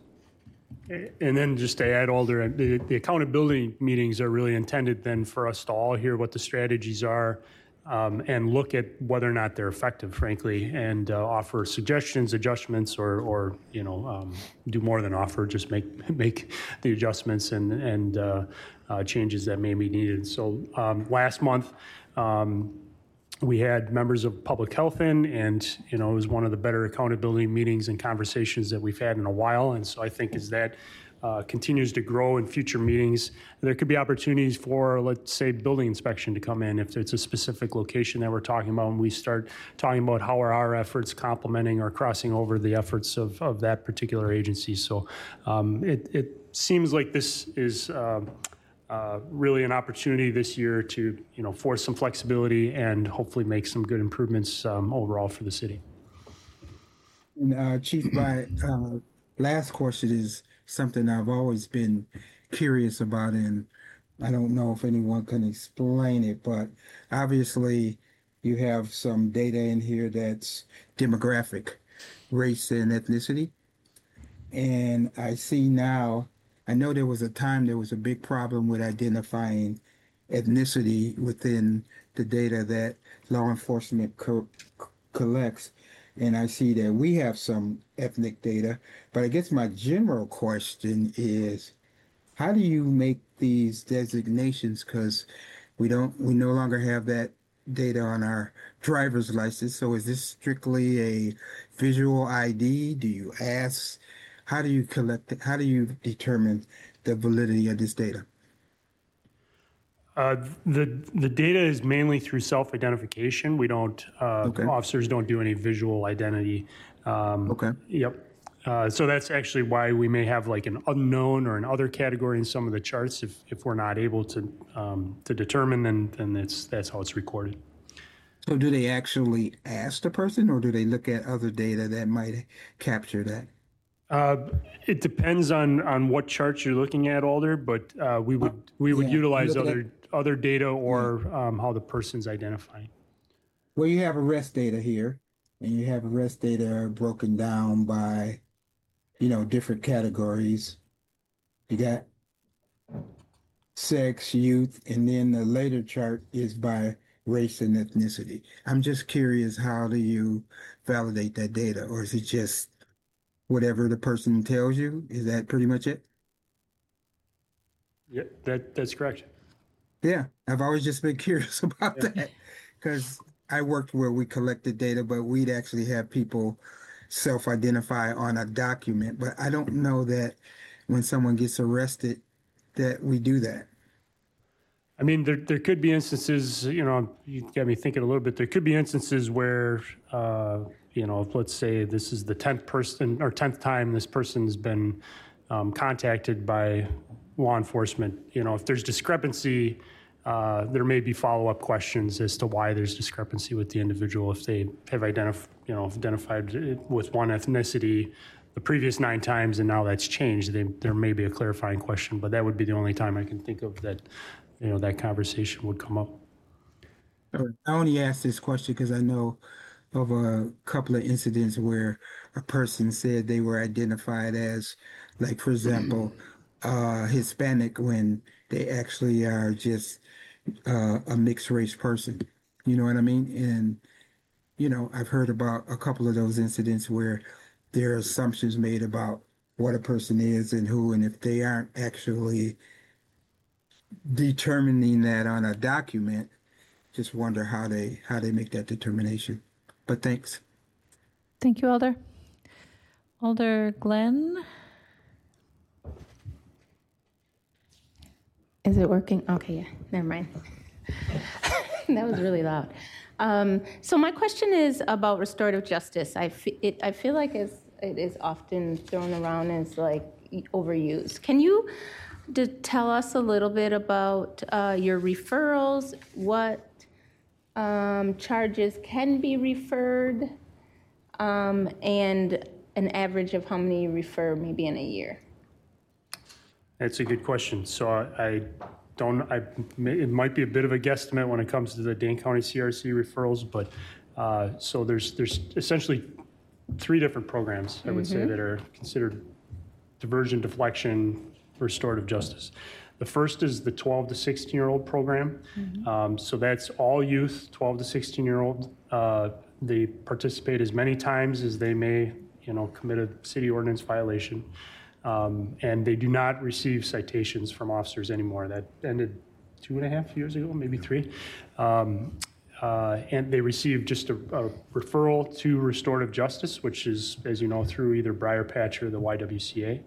And then just to add, Alder, the, the accountability meetings are really intended then for us to all hear what the strategies are um, and look at whether or not they're effective, frankly, and uh, offer suggestions, adjustments, or, or you know, um, do more than offer, just make make the adjustments and, and uh, uh, changes that may be needed. So um, last month, um, we had members of public health in, and you know, it was one of the better accountability meetings and conversations that we've had in a while. And so I think as that uh, continues to grow in future meetings, there could be opportunities for, let's say, building inspection to come in if it's a specific location that we're talking about, and we start talking about how are our efforts complementing or crossing over the efforts of, of that particular agency. So um, it, it seems like this is um, uh, really an opportunity this year to, you know, force some flexibility and hopefully make some good improvements um, overall for the city. And uh, Chief, my uh, last question is something I've always been curious about, and I don't know if anyone can explain it, but obviously you have some data in here that's demographic, race and ethnicity. And I see now, I know there was a time there was a big problem with identifying ethnicity within the data that law enforcement co- collects. And I see that we have some ethnic data, but I guess my general question is, how do you make these designations? Because we don't, we no longer have that data on our driver's license. So is this strictly a visual I D? Do you ask? How do you collect it? How do you determine the validity of this data? Uh, the the data is mainly through self-identification. We don't, uh, Okay. officers don't do any visual identity. Um, Okay. Yep. Uh, so that's actually why we may have like an unknown or an other category in some of the charts. If, if we're not able to um, to determine, then then it's that's how it's recorded. So do they actually ask the person, or do they look at other data that might capture that? Uh, it depends on on what chart you're looking at, Alder, but uh, we would we would Yeah, utilize look at other other data or um, how the person's identifying. Well, you have arrest data here, and you have arrest data broken down by, you know, different categories. You got sex, youth, and then the later chart is by race and ethnicity. I'm just curious, how do you validate that data, or is it just whatever the person tells you? Is that pretty much it? Yeah, that that's correct. Yeah, I've always just been curious about that, because I worked where we collected data, but we'd actually have people self-identify on a document. But I don't know that when someone gets arrested that we do that. I mean, there there could be instances, you know, you got me thinking a little bit. There could be instances where, uh, you know, if, let's say this is the tenth person or tenth time this person's been um, contacted by law enforcement. You know, if there's discrepancy, uh, there may be follow-up questions as to why there's discrepancy with the individual. If they have identified, you know, identified it with one ethnicity the previous nine times and now that's changed, they, there may be a clarifying question. But that would be the only time I can think of that, you know, that conversation would come up. I only asked this question because I know of a couple of incidents where a person said they were identified as, like, for example, uh, Hispanic when they actually are just uh, a mixed race person. You know what I mean? And, you know, I've heard about a couple of those incidents where there are assumptions made about what a person is and who, and if they aren't actually determining that on a document, just wonder how they how they make that determination. But thanks. Thank you, Alder. Alder Glenn? Is it working? Okay, yeah, never mind. That was really loud. Um, so my question is about restorative justice. I, fe- it, I feel like it's, it is often thrown around as like overused. Can you d- tell us a little bit about uh, your referrals, what um, charges can be referred, um, and an average of how many you refer maybe in a year? That's a good question. So I, I don't, I, it might be a bit of a guesstimate when it comes to the Dane County C R C referrals, but uh, so there's there's essentially three different programs, I would say, Mhm. that are considered diversion, deflection, restorative justice. The first is the twelve to sixteen year old program. Mhm. Um, so that's all youth, twelve to sixteen year old. Uh, they participate as many times as they may, you know, commit a city ordinance violation. Um, and they do not receive citations from officers anymore. That ended two and a half years ago, maybe three. Um, uh, and they receive just a, a referral to restorative justice, which is, as you know, through either Briar Patch or the Y W C A.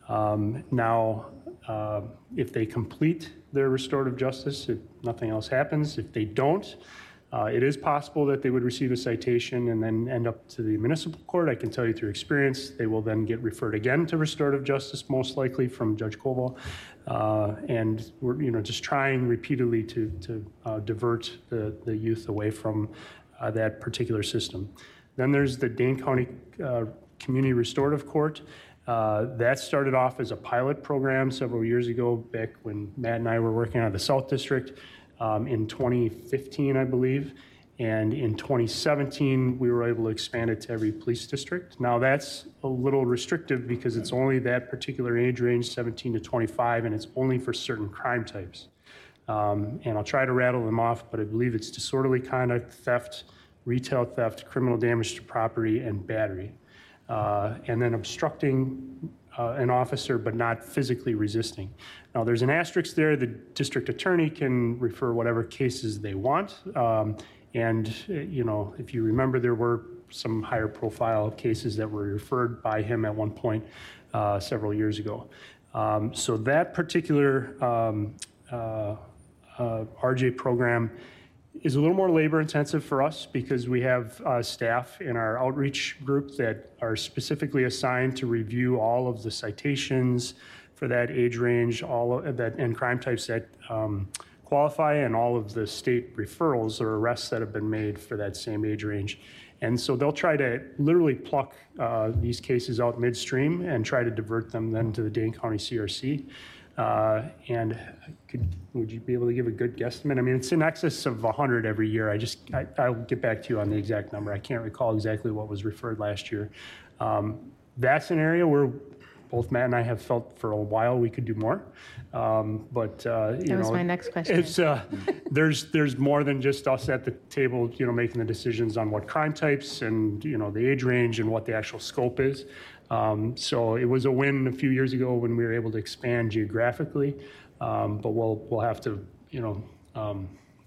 Um, now, uh, if they complete their restorative justice, if nothing else happens, if they don't, uh, it is possible that they would receive a citation and then end up to the municipal court. I can tell you through experience, they will then get referred again to restorative justice, most likely from Judge Koval. Uh, and we're, you know, just trying repeatedly to, to uh, divert the, the youth away from uh, that particular system. Then there's the Dane County uh, Community Restorative Court. Uh, that started off as a pilot program several years ago, back when Matt and I were working on the South District um, in twenty fifteen, I believe. And in twenty seventeen, we were able to expand it to every police district. Now that's a little restrictive because it's only that particular age range, seventeen to twenty-five, and it's only for certain crime types. Um, and I'll try to rattle them off, but I believe it's disorderly conduct, theft, retail theft, criminal damage to property, and battery. Uh, and then obstructing uh, an officer but not physically resisting. Now there's an asterisk there. The district attorney can refer whatever cases they want. Um, and, uh, you know, if you remember, there were some higher profile cases that were referred by him at one point uh, several years ago. Um, so that particular um, uh, uh, R J program is a little more labor intensive for us because we have uh, staff in our outreach group that are specifically assigned to review all of the citations for that age range, all of that, and crime types that um, qualify, and all of the state referrals or arrests that have been made for that same age range. And so they'll try to literally pluck uh, these cases out midstream and try to divert them then to the Dane County C R C. Uh, and could, would you be able to give a good guesstimate? I mean, it's in excess of one hundred every year. I just, I, I'll get back to you on the exact number. I can't recall exactly what was referred last year. Um, that's an area where both Matt and I have felt for a while we could do more. Um, but, uh, you That know. was my next question. It's, uh, there's, there's more than just us at the table, you know, making the decisions on what crime types and, you know, the age range and what the actual scope is. Um, so it was a win a few years ago when we were able to expand geographically, um, but we'll we'll have to, you know, um,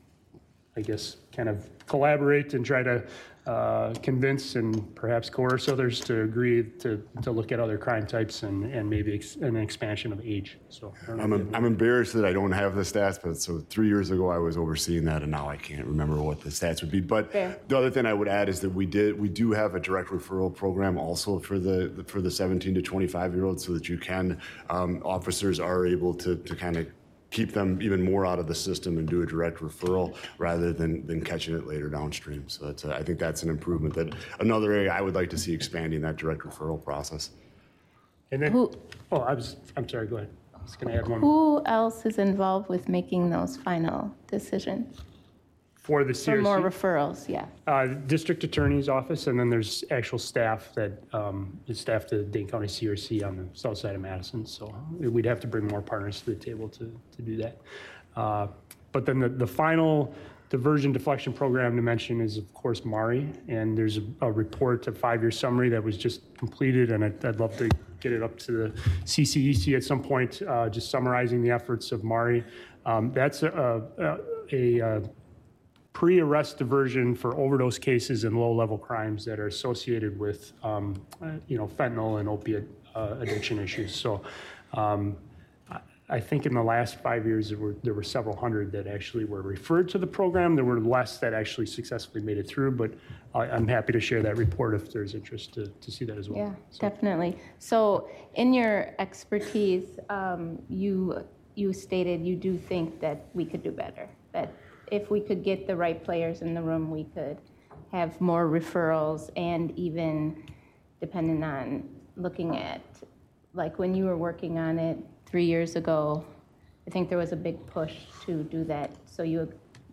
I guess, kind of collaborate and try to uh, convince and perhaps coerce others to agree to, to look at other crime types and, and maybe ex- an expansion of age. So I don't know I'm, if a, you have- I'm embarrassed that I don't have the stats, but so three years ago I was overseeing that, and now I can't remember what the stats would be. But Fair. the other thing I would add is that we did we do have a direct referral program also for the for the seventeen to twenty-five year olds, so that you can um, officers are able to to kind of keep them even more out of the system and do a direct referral rather than than catching it later downstream. So that's a, I think that's an improvement. That another area I would like to see expanding that direct referral process. And then, Who- oh, I was, I'm sorry, go ahead. I was going to add one. Who else is involved with making those final decisions? For the C For R C? more referrals, yeah. Uh, District Attorney's Office, and then there's actual staff that um, is staff to Dane County C R C on the south side of Madison. So we'd have to bring more partners to the table to, to do that. Uh, but then the, the final diversion deflection program to mention is, of course, MARI. And there's a, a report, a five-year summary that was just completed, and I'd, I'd love to get it up to the C C E C at some point, uh, just summarizing the efforts of MARI. Um, that's a, a, a, a pre-arrest diversion for overdose cases and low-level crimes that are associated with, um, uh, you know, fentanyl and opiate uh, addiction issues. So, um, I, I think in the last five years there were there were several hundred that actually were referred to the program. There were less that actually successfully made it through. But I, I'm happy to share that report if there's interest to to see that as well. Yeah, definitely. So in your expertise, um, you you stated you do think that we could do better, that if we could get the right players in the room, we could have more referrals, and even depending on looking at, like when you were working on it three years ago, I think there was a big push to do that. So you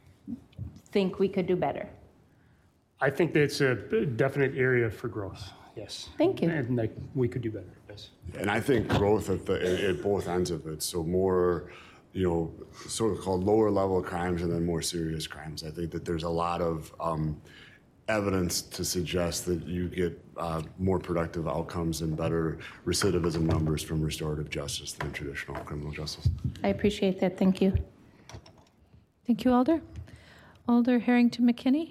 think we could do better? I think that's a definite area for growth. Yes. Thank you. And like we could do better. Yes. And I think growth at the at, at both ends of it. So more, you know, sort of called lower level crimes and then more serious crimes. I think that there's a lot of um, evidence to suggest that you get uh, more productive outcomes and better recidivism numbers from restorative justice than traditional criminal justice. I appreciate that. Thank you. Thank you, Alder. Alder Harrington McKinney?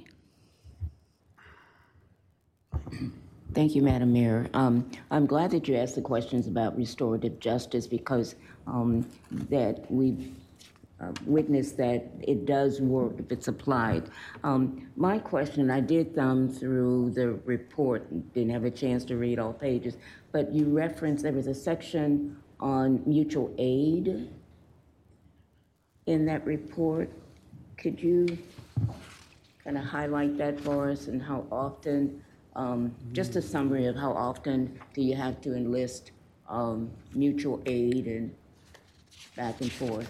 Thank you, Madam Mayor. Um, I'm glad that you asked the questions about restorative justice because um, that we've uh, witnessed that it does work if it's applied. Um, my question, I did thumb through the report, didn't have a chance to read all pages, but you referenced there was a section on mutual aid in that report. Could you kind of highlight that for us and how often, um, just a summary of how often do you have to enlist um, mutual aid and back and forth?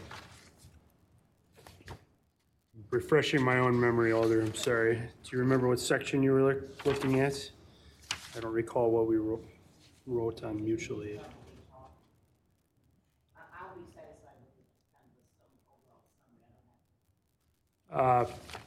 Refreshing my own memory, Alder, I'm sorry. Do you remember what section you were look- looking at? I don't recall what we wrote, wrote on mutual aid. Uh,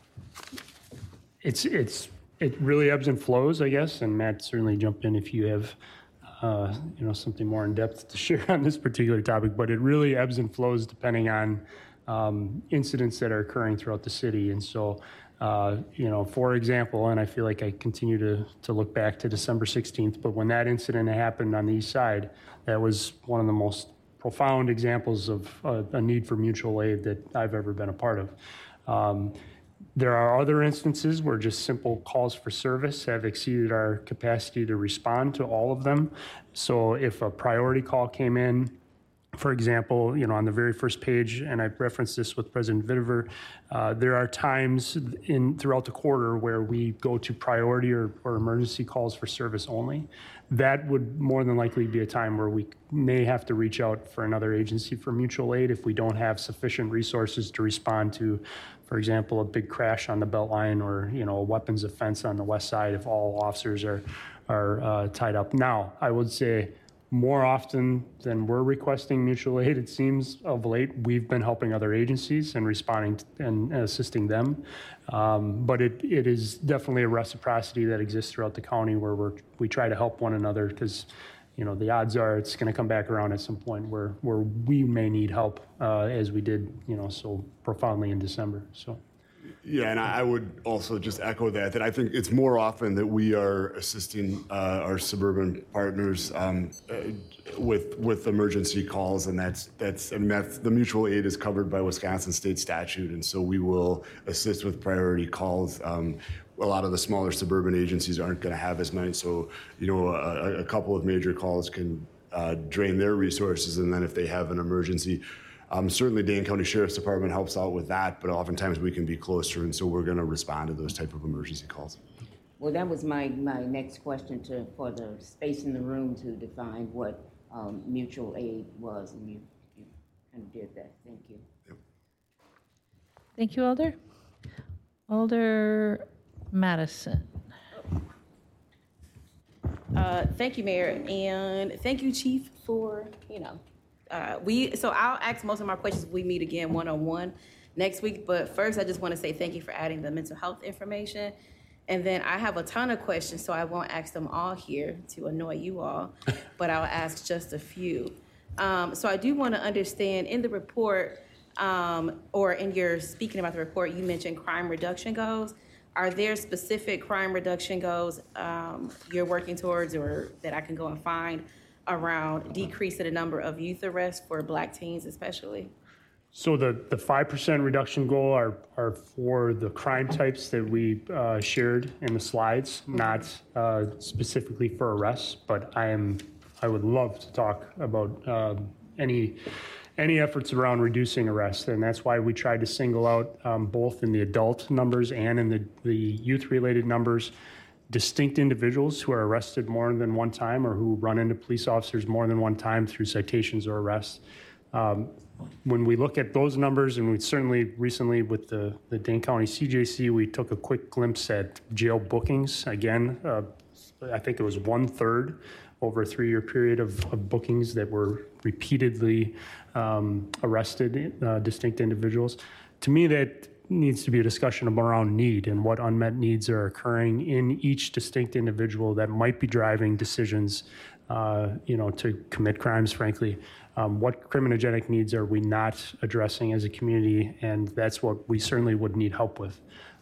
it's it's it really ebbs and flows, I guess. And Matt, certainly jump in if you have uh, you know something more in depth to share on this particular topic. But it really ebbs and flows depending on um, incidents that are occurring throughout the city. And so, uh, you know, for example, and I feel like I continue to to look back to December sixteenth. But when that incident happened on the east side, that was one of the most profound examples of uh, a need for mutual aid that I've ever been a part of. Um, there are other instances where just simple calls for service have exceeded our capacity to respond to all of them. So if a priority call came in, for example, you know, on the very first page, and I referenced this with President Vitiver, uh, there are times in throughout the quarter where we go to priority or, or emergency calls for service only. That would more than likely be a time where we may have to reach out for another agency for mutual aid if we don't have sufficient resources to respond to, for example, a big crash on the Beltline or, you know, a weapons offense on the west side if all officers are, are uh, tied up. Now, I would say more often than we're requesting mutual aid, it seems of late, we've been helping other agencies and responding to, and assisting them. Um, but it, it is definitely a reciprocity that exists throughout the county where we're, we try to help one another because, you know, the odds are it's going to come back around at some point where, where we may need help uh, as we did, you know, so profoundly in December. So. Yeah, and I would also just echo that, that I think it's more often that we are assisting uh, our suburban partners um, uh, with with emergency calls, and that's, that's, I mean, that's, the mutual aid is covered by Wisconsin state statute, and so we will assist with priority calls. Um, a lot of the smaller suburban agencies aren't going to have as many, so, you know, a, a couple of major calls can uh, drain their resources, and then if they have an emergency, Um, certainly, Dane County Sheriff's Department helps out with that, but oftentimes we can be closer, and so we're going to respond to those type of emergency calls. Well, that was my, my next question to for the space in the room to define what um, mutual aid was, and you, you kind of did that. Thank you. Yep. Thank you, Alder. Alder Madison. Uh, thank you, Mayor, and thank you, Chief, for, you know, Uh, we so I'll ask most of my questions when we meet again one-on-one next week. But first, I just want to say thank you for adding the mental health information. And then I have a ton of questions, so I won't ask them all here to annoy you all, but I'll ask just a few. Um, so I do want to understand in the report, um, or in your speaking about the report, you mentioned crime reduction goals. Are there specific crime reduction goals um, you're working towards, or that I can go and find, around decreasing the number of youth arrests for Black teens especially? So the, the five percent reduction goal are, are for the crime types that we uh, shared in the slides, mm-hmm. not uh, specifically for arrests, but I am I would love to talk about um, any any efforts around reducing arrests, and that's why we tried to single out um, both in the adult numbers and in the, the youth-related numbers distinct individuals who are arrested more than one time or who run into police officers more than one time through citations or arrests. Um, when we look at those numbers, and we certainly recently with the, the Dane County C J C, we took a quick glimpse at jail bookings. Again, uh, I think it was one third over a three-year period of, of bookings that were repeatedly um, arrested, uh, distinct individuals. To me, that needs to be a discussion around need and what unmet needs are occurring in each distinct individual that might be driving decisions, uh, you know, to commit crimes, frankly. Um, what criminogenic needs are we not addressing as a community? And that's what we certainly would need help with.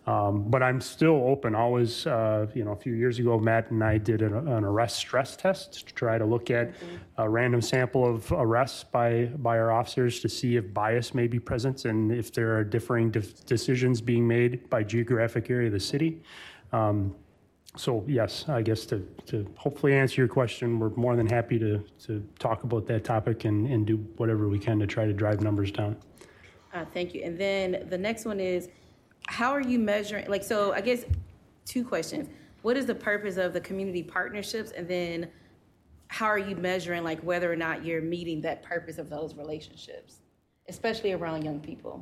Um, but I'm still open. Always, uh, you know, a few years ago, Matt and I did an, an arrest stress test to try to look at a random sample of arrests by by our officers to see if bias may be present and if there are differing de- decisions being made by geographic area of the city. Um, so yes, I guess to, to hopefully answer your question, we're more than happy to to talk about that topic and, and do whatever we can to try to drive numbers down. Uh, thank you. And then the next one is, how are you measuring, like, so I guess two questions. What is the purpose of the community partnerships? And then how are you measuring, like, whether or not you're meeting that purpose of those relationships, especially around young people?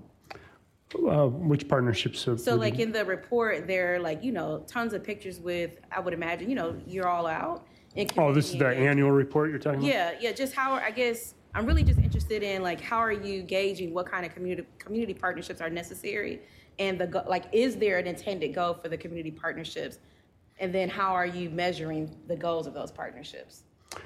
Uh, which partnerships? So, So like in the report, there are like, you know, tons of pictures with, I would imagine, you know, you're all out. in Oh, this is the community annual report you're talking about? Yeah, yeah, just how, I guess, I'm really just interested in, like, how are you gauging what kind of community community partnerships are necessary? And the, go- like, is there an intended goal for the community partnerships? And then how are you measuring the goals of those partnerships?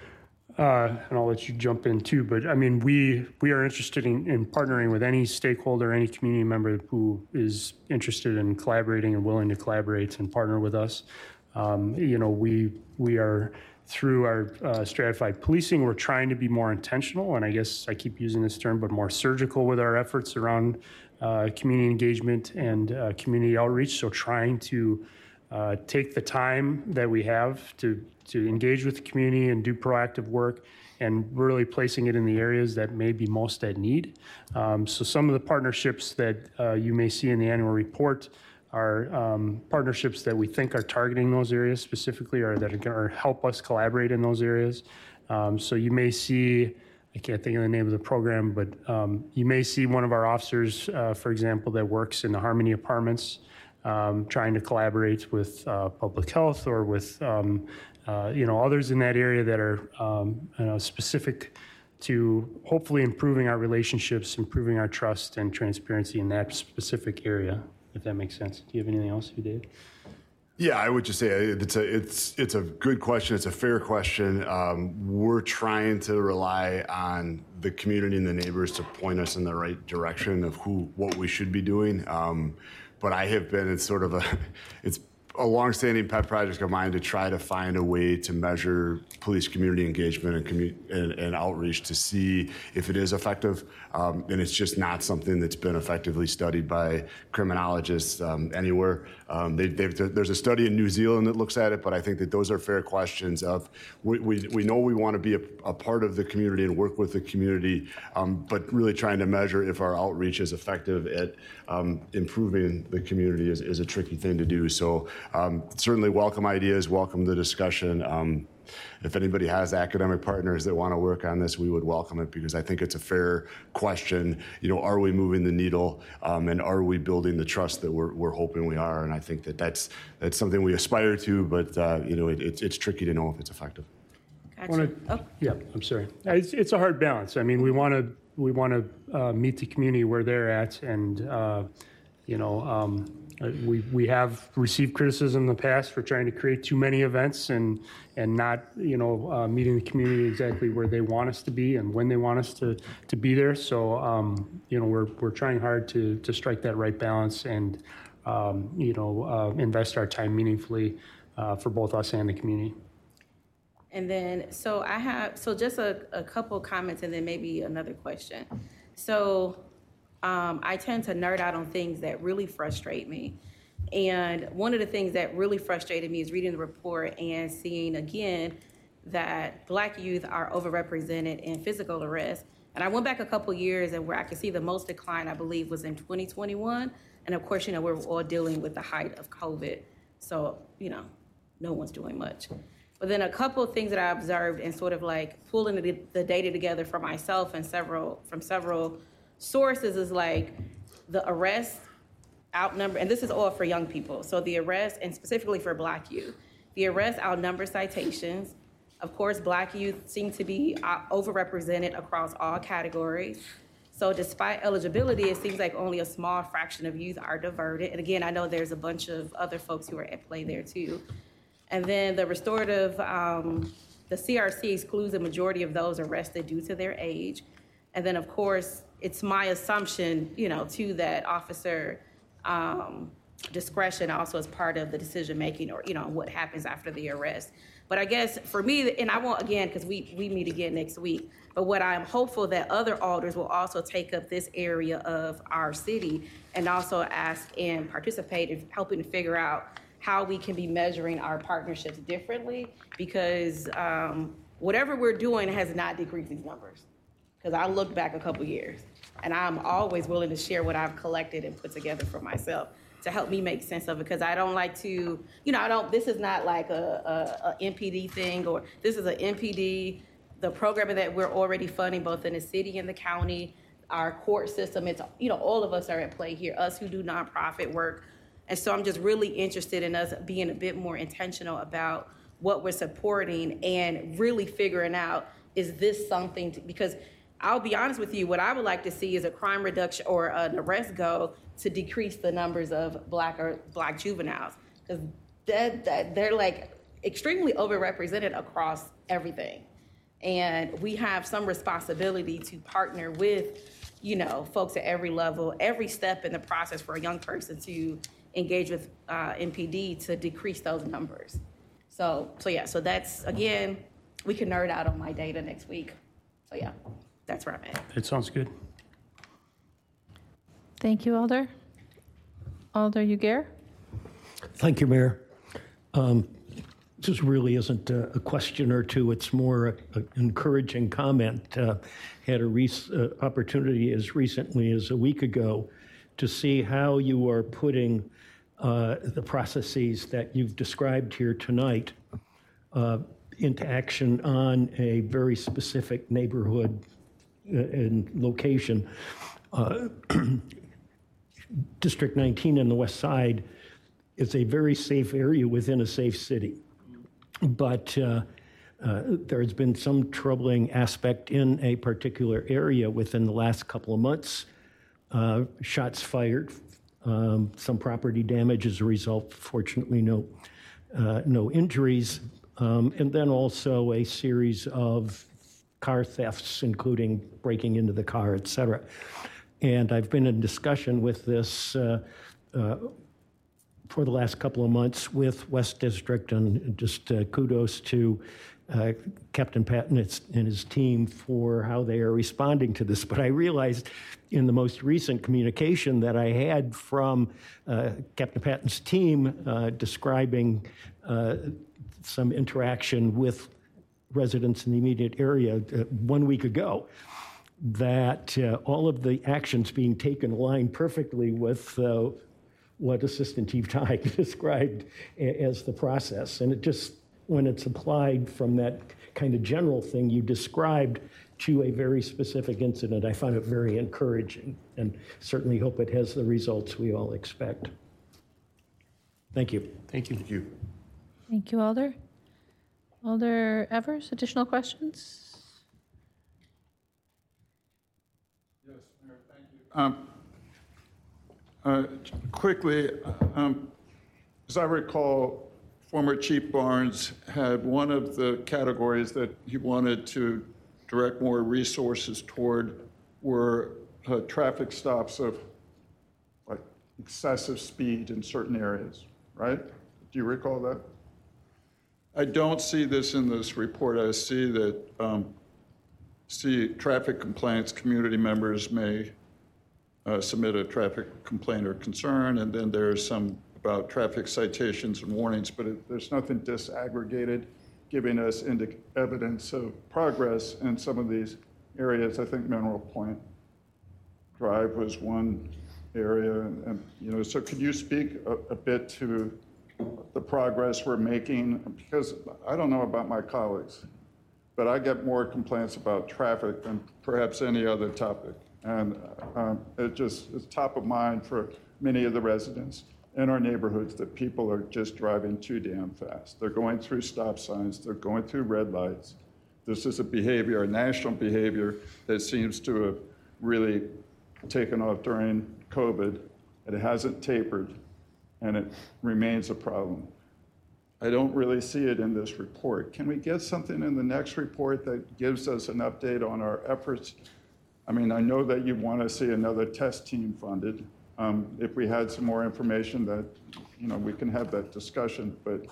Uh, and I'll let you jump in too, but I mean, we we are interested in, in partnering with any stakeholder, any community member who is interested in collaborating and willing to collaborate and partner with us. Um, you know, we we are through our uh, stratified policing, we're trying to be more intentional, and I guess I keep using this term, but more surgical with our efforts around uh, community engagement and uh, community outreach. So trying to uh, take the time that we have to to engage with the community and do proactive work, and really placing it in the areas that may be most at need. Um, so some of the partnerships that uh, you may see in the annual report are um, partnerships that we think are targeting those areas specifically, or that are going to help us collaborate in those areas. Um, so you may see, I can't think of the name of the program, but um, you may see one of our officers, uh, for example, that works in the Harmony Apartments, um, trying to collaborate with uh, public health or with um, uh, you know, others in that area that are um, you know, specific to hopefully improving our relationships, improving our trust and transparency in that specific area, if that makes sense. Do you have anything else, you, Dave? Yeah, I would just say it's a it's it's a good question. It's a fair question. Um, we're trying to rely on the community and the neighbors to point us in the right direction of who what we should be doing. Um, but I have been it's sort of a it's a longstanding pet project of mine to try to find a way to measure police community engagement and, commu- and, and outreach to see if it is effective. Um, and it's just not something that's been effectively studied by criminologists um, anywhere. Um, they, there's a study in New Zealand that looks at it, but I think that those are fair questions of we, we, we know we want to be a, a part of the community and work with the community, um, but really trying to measure if our outreach is effective at um, improving the community is, is a tricky thing to do. So um, certainly welcome ideas, welcome the discussion. Um, if anybody has academic partners that want to work on this, we would welcome it, because I think it's a fair question. You know, are we moving the needle, um, and are we building the trust that we're, we're hoping we are? And I think that that's that's something we aspire to, but uh, you know, it, it's it's tricky to know if it's effective. Gotcha. Wanna, oh. Yeah, I'm sorry. It's, it's a hard balance. I mean, we want to we want to uh, meet the community where they're at, and uh, you know. Um, We we have received criticism in the past for trying to create too many events and and not you know uh, meeting the community exactly where they want us to be and when they want us to to be there. So um, you know we're we're trying hard to to strike that right balance and um, you know uh, invest our time meaningfully uh, for both us and the community. And then, so I have, so just a, a couple comments and then maybe another question. So um, I tend to nerd out on things that really frustrate me. And one of the things that really frustrated me is reading the report and seeing again that Black youth are overrepresented in physical arrest. And I went back a couple years and where I could see the most decline, I believe, was in twenty twenty-one. And of course, you know, we're all dealing with the height of COVID. So, you know, no one's doing much. But then a couple of things that I observed and sort of like pulling the, the data together for myself and several from several sources is like the arrests outnumber, and this is all for young people. So the arrests, and specifically for Black youth, the arrests outnumber citations. Of course, Black youth seem to be overrepresented across all categories. So despite eligibility, it seems like only a small fraction of youth are diverted. And again, I know there's a bunch of other folks who are at play there too. And then the restorative, um, the C R C excludes the majority of those arrested due to their age. And then of course, it's my assumption, you know, too, that Officer um, discretion also as part of the decision making, or you know what happens after the arrest. But I guess for me, and I won't again because we we meet again next week. But what I'm hopeful that other alders will also take up this area of our city and also ask and participate in helping to figure out how we can be measuring our partnerships differently, because um, whatever we're doing has not decreased these numbers. Because I looked back a couple years, and I'm always willing to share what I've collected and put together for myself to help me make sense of it. Because I don't like to, you know, I don't. This is not like a, a, a N P D thing, or this is an N P D. The programming that we're already funding, both in the city and the county, our court system. It's, you know, all of us are at play here. Us who do nonprofit work. And so I'm just really interested in us being a bit more intentional about what we're supporting and really figuring out, is this something to, because I'll be honest with you, what I would like to see is a crime reduction or an arrest go to decrease the numbers of black or black juveniles, because that, that they're like extremely overrepresented across everything. And we have some responsibility to partner with, you know, folks at every level, every step in the process for a young person to engage with uh, N P D to decrease those numbers. So, so yeah, so that's, again, we can nerd out on my data next week. So yeah, that's where I'm at. It sounds good. Thank you, Alder. Alder Uguer. Thank you, Mayor. Um, this really isn't a, a question or two. It's more an encouraging comment. Uh, had a rec- uh, opportunity as recently as a week ago to see how you are putting uh, the processes that you've described here tonight uh, into action on a very specific neighborhood uh, and location. Uh, District nineteen on the west side is a very safe area within a safe city. But uh, uh, there has been some troubling aspect in a particular area within the last couple of months. Uh, shots fired, um, some property damage as a result, fortunately no, uh, no injuries, um, and then also a series of car thefts, including breaking into the car, et cetera. And I've been in discussion with this uh, uh, for the last couple of months with West District, and just uh, kudos to uh, Captain Patton and his team for how they are responding to this. But I realized in the most recent communication that I had from uh, Captain Patton's team uh, describing uh, some interaction with residents in the immediate area uh, one week ago, that uh, all of the actions being taken align perfectly with uh, what Assistant Chief Tighe described a- as the process. And it just, when it's applied from that kind of general thing you described to a very specific incident, I found it very encouraging, and certainly hope it has the results we all expect. Thank you. Thank you. Thank you. Thank you, Alder. Alder Evers, additional questions? Um, uh, quickly, um, as I recall, former Chief Barnes had one of the categories that he wanted to direct more resources toward were uh, traffic stops of like excessive speed in certain areas, right? Do you recall that? I don't see this in this report. I see that um, see traffic complaints, community members may Uh, submit a traffic complaint or concern, and then there's some about traffic citations and warnings, but it, there's nothing disaggregated giving us indi- evidence of progress in some of these areas. I think Mineral Point Drive was one area, and, and you know, so could you speak a, a bit to the progress we're making? Because I don't know about my colleagues, but I get more complaints about traffic than perhaps any other topic. And um, it just is top of mind for many of the residents in our neighborhoods that people are just driving too damn fast. They're going through stop signs, they're going through red lights. This is a behavior, a national behavior that seems to have really taken off during COVID, and it hasn't tapered, and it remains a problem. I don't really see it in this report. Can we get something in the next report that gives us an update on our efforts? I mean, I know that you want to see another test team funded. Um, If we had some more information that, you know, we can have that discussion, but,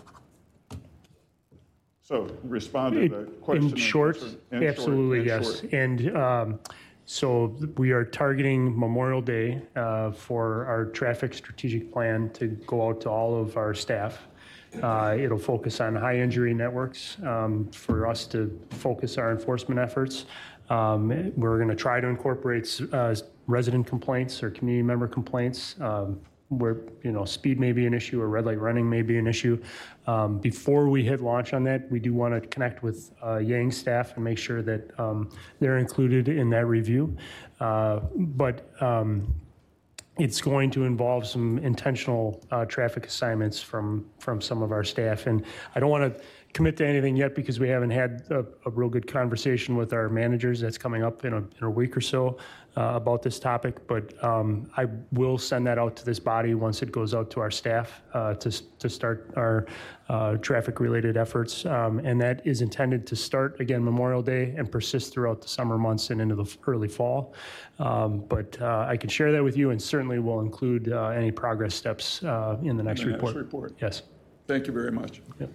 so respond to the question. In short, in absolutely, in yes. short. And um, so we are targeting Memorial Day uh, for our traffic strategic plan to go out to all of our staff. Uh, It'll focus on high injury networks um, for us to focus our enforcement efforts. Um, We're going to try to incorporate uh, resident complaints or community member complaints um, where, you know, speed may be an issue or red light running may be an issue. Um, Before we hit launch on that, we do want to connect with uh, Yang staff and make sure that um, they're included in that review. Uh, But um, it's going to involve some intentional uh, traffic assignments from, from some of our staff. And I don't want to commit to anything yet because we haven't had a, a real good conversation with our managers. That's coming up in a, in a week or so uh, about this topic. But um, I will send that out to this body once it goes out to our staff uh, to, to start our uh, traffic-related efforts. Um, and that is intended to start, again, Memorial Day and persist throughout the summer months and into the early fall. Um, but uh, I can share that with you and certainly will include uh, any progress steps uh, in the next The report. next report. Yes. Thank you very much. Yep.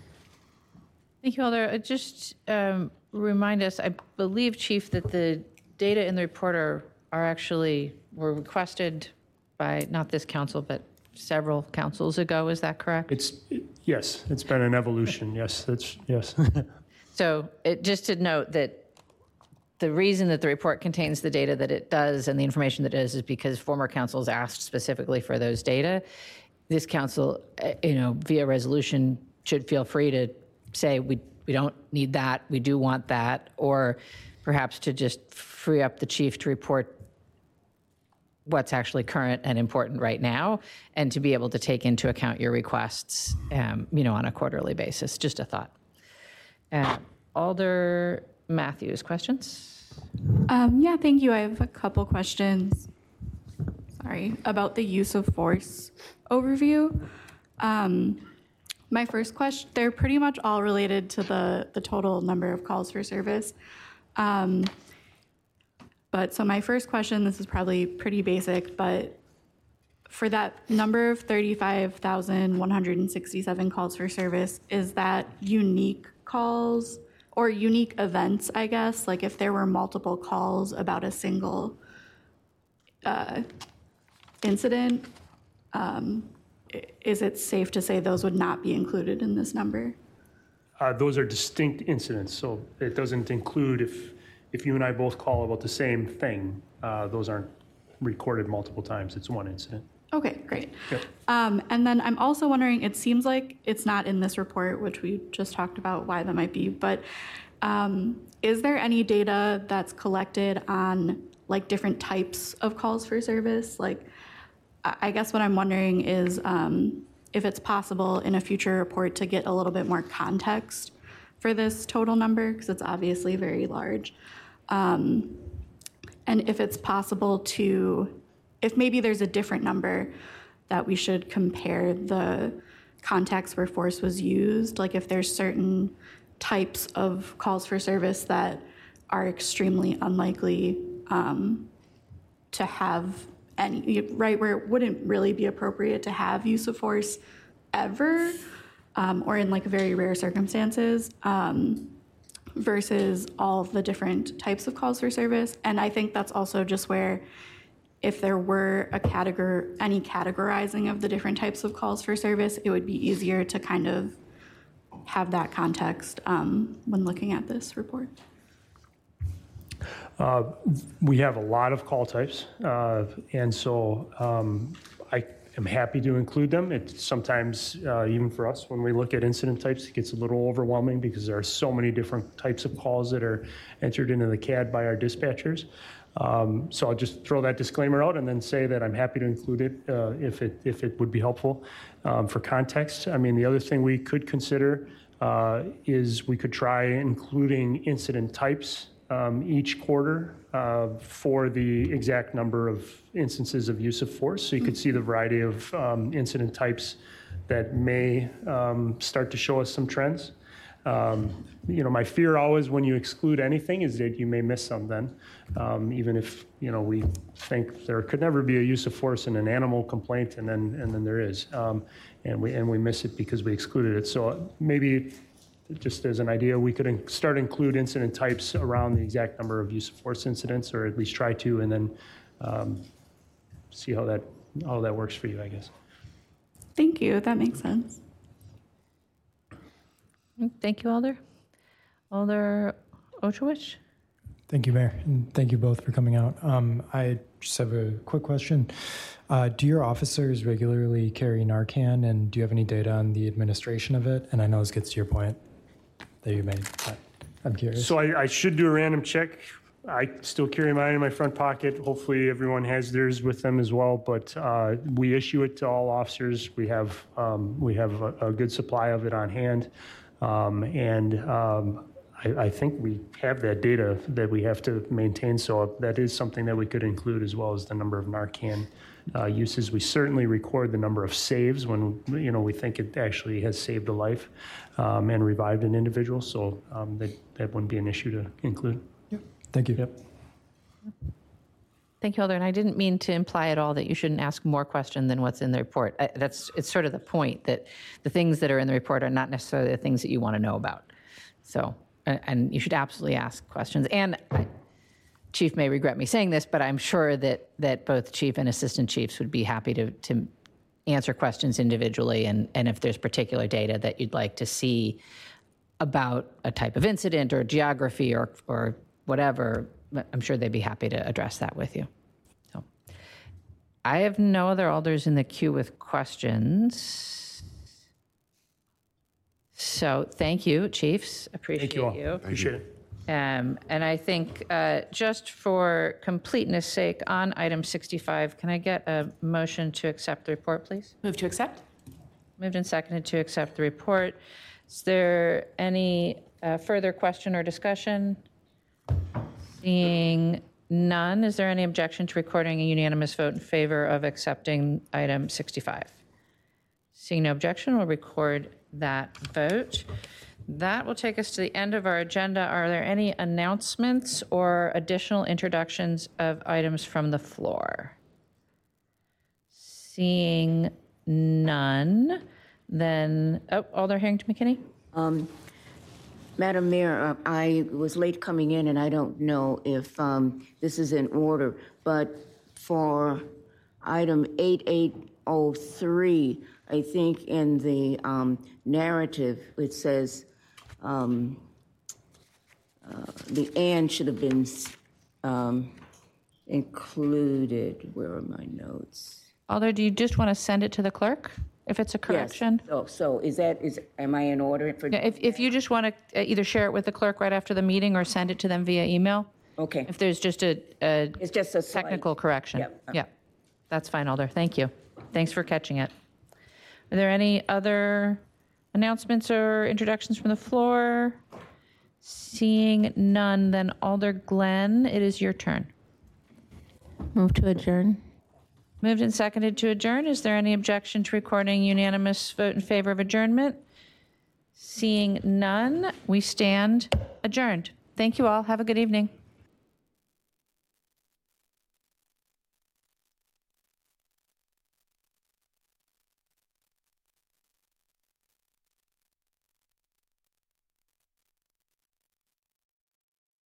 Thank you, Alder. Uh, Just um, remind us, I believe, Chief, that the data in the report are, are actually, were requested by, not this council, but several councils ago. Is that correct? It's, yes, it's been an evolution. Yes, that's, yes. So it, just to note that the reason that the report contains the data that it does and the information that it is is because former councils asked specifically for those data. This council, uh, you know, via resolution should feel free to say we, we don't need that, we do want that, or perhaps to just free up the chief to report what's actually current and important right now and to be able to take into account your requests, um, you know, on a quarterly basis. Just a thought. Uh, Alder Matthews, questions? Um, yeah, thank you. I have a couple questions, sorry, about the use of force overview. Um, My first question, they're pretty much all related to the, the total number of calls for service. Um, but so my first question, this is probably pretty basic, but for that number of thirty-five thousand one hundred sixty-seven calls for service, is that unique calls or unique events, I guess? Like if there were multiple calls about a single uh, incident, um, is it safe to say those would not be included in this number? Uh, those are distinct incidents, so it doesn't include if, if you and I both call about the same thing, uh, those aren't recorded multiple times, it's one incident. Okay, great. Yep. Um, and then I'm also wondering, it seems like it's not in this report, which we just talked about why that might be, but um, is there any data that's collected on like different types of calls for service? Like, I guess what I'm wondering is um, if it's possible in a future report to get a little bit more context for this total number, because it's obviously very large. Um, and if it's possible to, if maybe there's a different number that we should compare the context where force was used, like if there's certain types of calls for service that are extremely unlikely um, to have any, right, where it wouldn't really be appropriate to have use of force ever, um, or in like very rare circumstances, um, versus all of the different types of calls for service. And I think that's also just where if there were a category, any categorizing of the different types of calls for service, it would be easier to kind of have that context um, when looking at this report. Uh, we have a lot of call types, uh, and so um, I am happy to include them. It's sometimes, uh, even for us, when we look at incident types, it gets a little overwhelming because there are so many different types of calls that are entered into the C A D by our dispatchers. Um, so I'll just throw that disclaimer out and then say that I'm happy to include it uh, if it if it would be helpful um, for context. I mean, the other thing we could consider uh, is we could try including incident types um, each quarter uh, for the exact number of instances of use of force. So you could see the variety of um, incident types that may um, start to show us some trends. um, you know, my fear always when you exclude anything is that you may miss something, um, even if, you know, we think there could never be a use of force in an animal complaint, and then and then there is, um, and we and we miss it because we excluded it. So maybe just as an idea, we could in- start include incident types around the exact number of use of force incidents, or at least try to, and then um, see how that how that works for you, I guess. Thank you. That makes sense. Thank you, Alder. Alder Ochowicz? Thank you, Mayor, and thank you both for coming out. Um, I just have a quick question. Uh, do your officers regularly carry Narcan, and do you have any data on the administration of it? And I know this gets to your point that you made, but I'm curious. So I, I should do a random check. I still carry mine in my front pocket. Hopefully everyone has theirs with them as well, but uh, we issue it to all officers. We have, um, we have a, a good supply of it on hand. Um, and um, I, I think we have that data that we have to maintain, so that is something that we could include, as well as the number of Narcan uh, uses. We certainly record the number of saves when, you know, we think it actually has saved a life um, and revived an individual, so um, that, that wouldn't be an issue to include. Thank you. Yep. Thank you, Alder. And I didn't mean to imply at all that you shouldn't ask more questions than what's in the report. I, that's it's sort of the point, that the things that are in the report are not necessarily the things that you want to know about. So, and, and you should absolutely ask questions. And I, Chief may regret me saying this, but I'm sure that that both Chief and Assistant Chiefs would be happy to to answer questions individually. And and if there's particular data that you'd like to see about a type of incident or geography or or whatever, I'm sure they'd be happy to address that with you. So I have no other alders in the queue with questions. So thank you, Chiefs. Appreciate Thank you all. you. Appreciate it. Um, and I think uh, just for completeness sake, on item sixty-five, can I get a motion to accept the report, please? Move to accept. Moved and seconded to accept the report. Is there any uh, further question or discussion? Seeing none, is there any objection to recording a unanimous vote in favor of accepting item sixty-five? Seeing no objection, we'll record that vote. That will take us to the end of our agenda. Are there any announcements or additional introductions of items from the floor? Seeing none, then, oh, Alder Harrington McKinney? Um, Madam Mayor, uh, I was late coming in, and I don't know if um, this is in order, but for item eighty-eight oh three, I think in the um, narrative it says um, uh, the and should have been um, included. Where are my notes? Alder, do you just want to send it to the clerk if it's a correction? Yes. So, so is that, is, am I in order for? Yeah, if, if you just want to either share it with the clerk right after the meeting or send it to them via email. Okay. If there's just a, a It's just a technical slight- correction. Yep. Yeah, that's fine, Alder. Thank you. Thanks for catching it. Are there any other announcements or introductions from the floor? Seeing none, then Alder Glenn, it is your turn. Move to adjourn. Moved and seconded to adjourn. Is there any objection to recording unanimous vote in favor of adjournment? Seeing none, we stand adjourned. Thank you all. Have a good evening.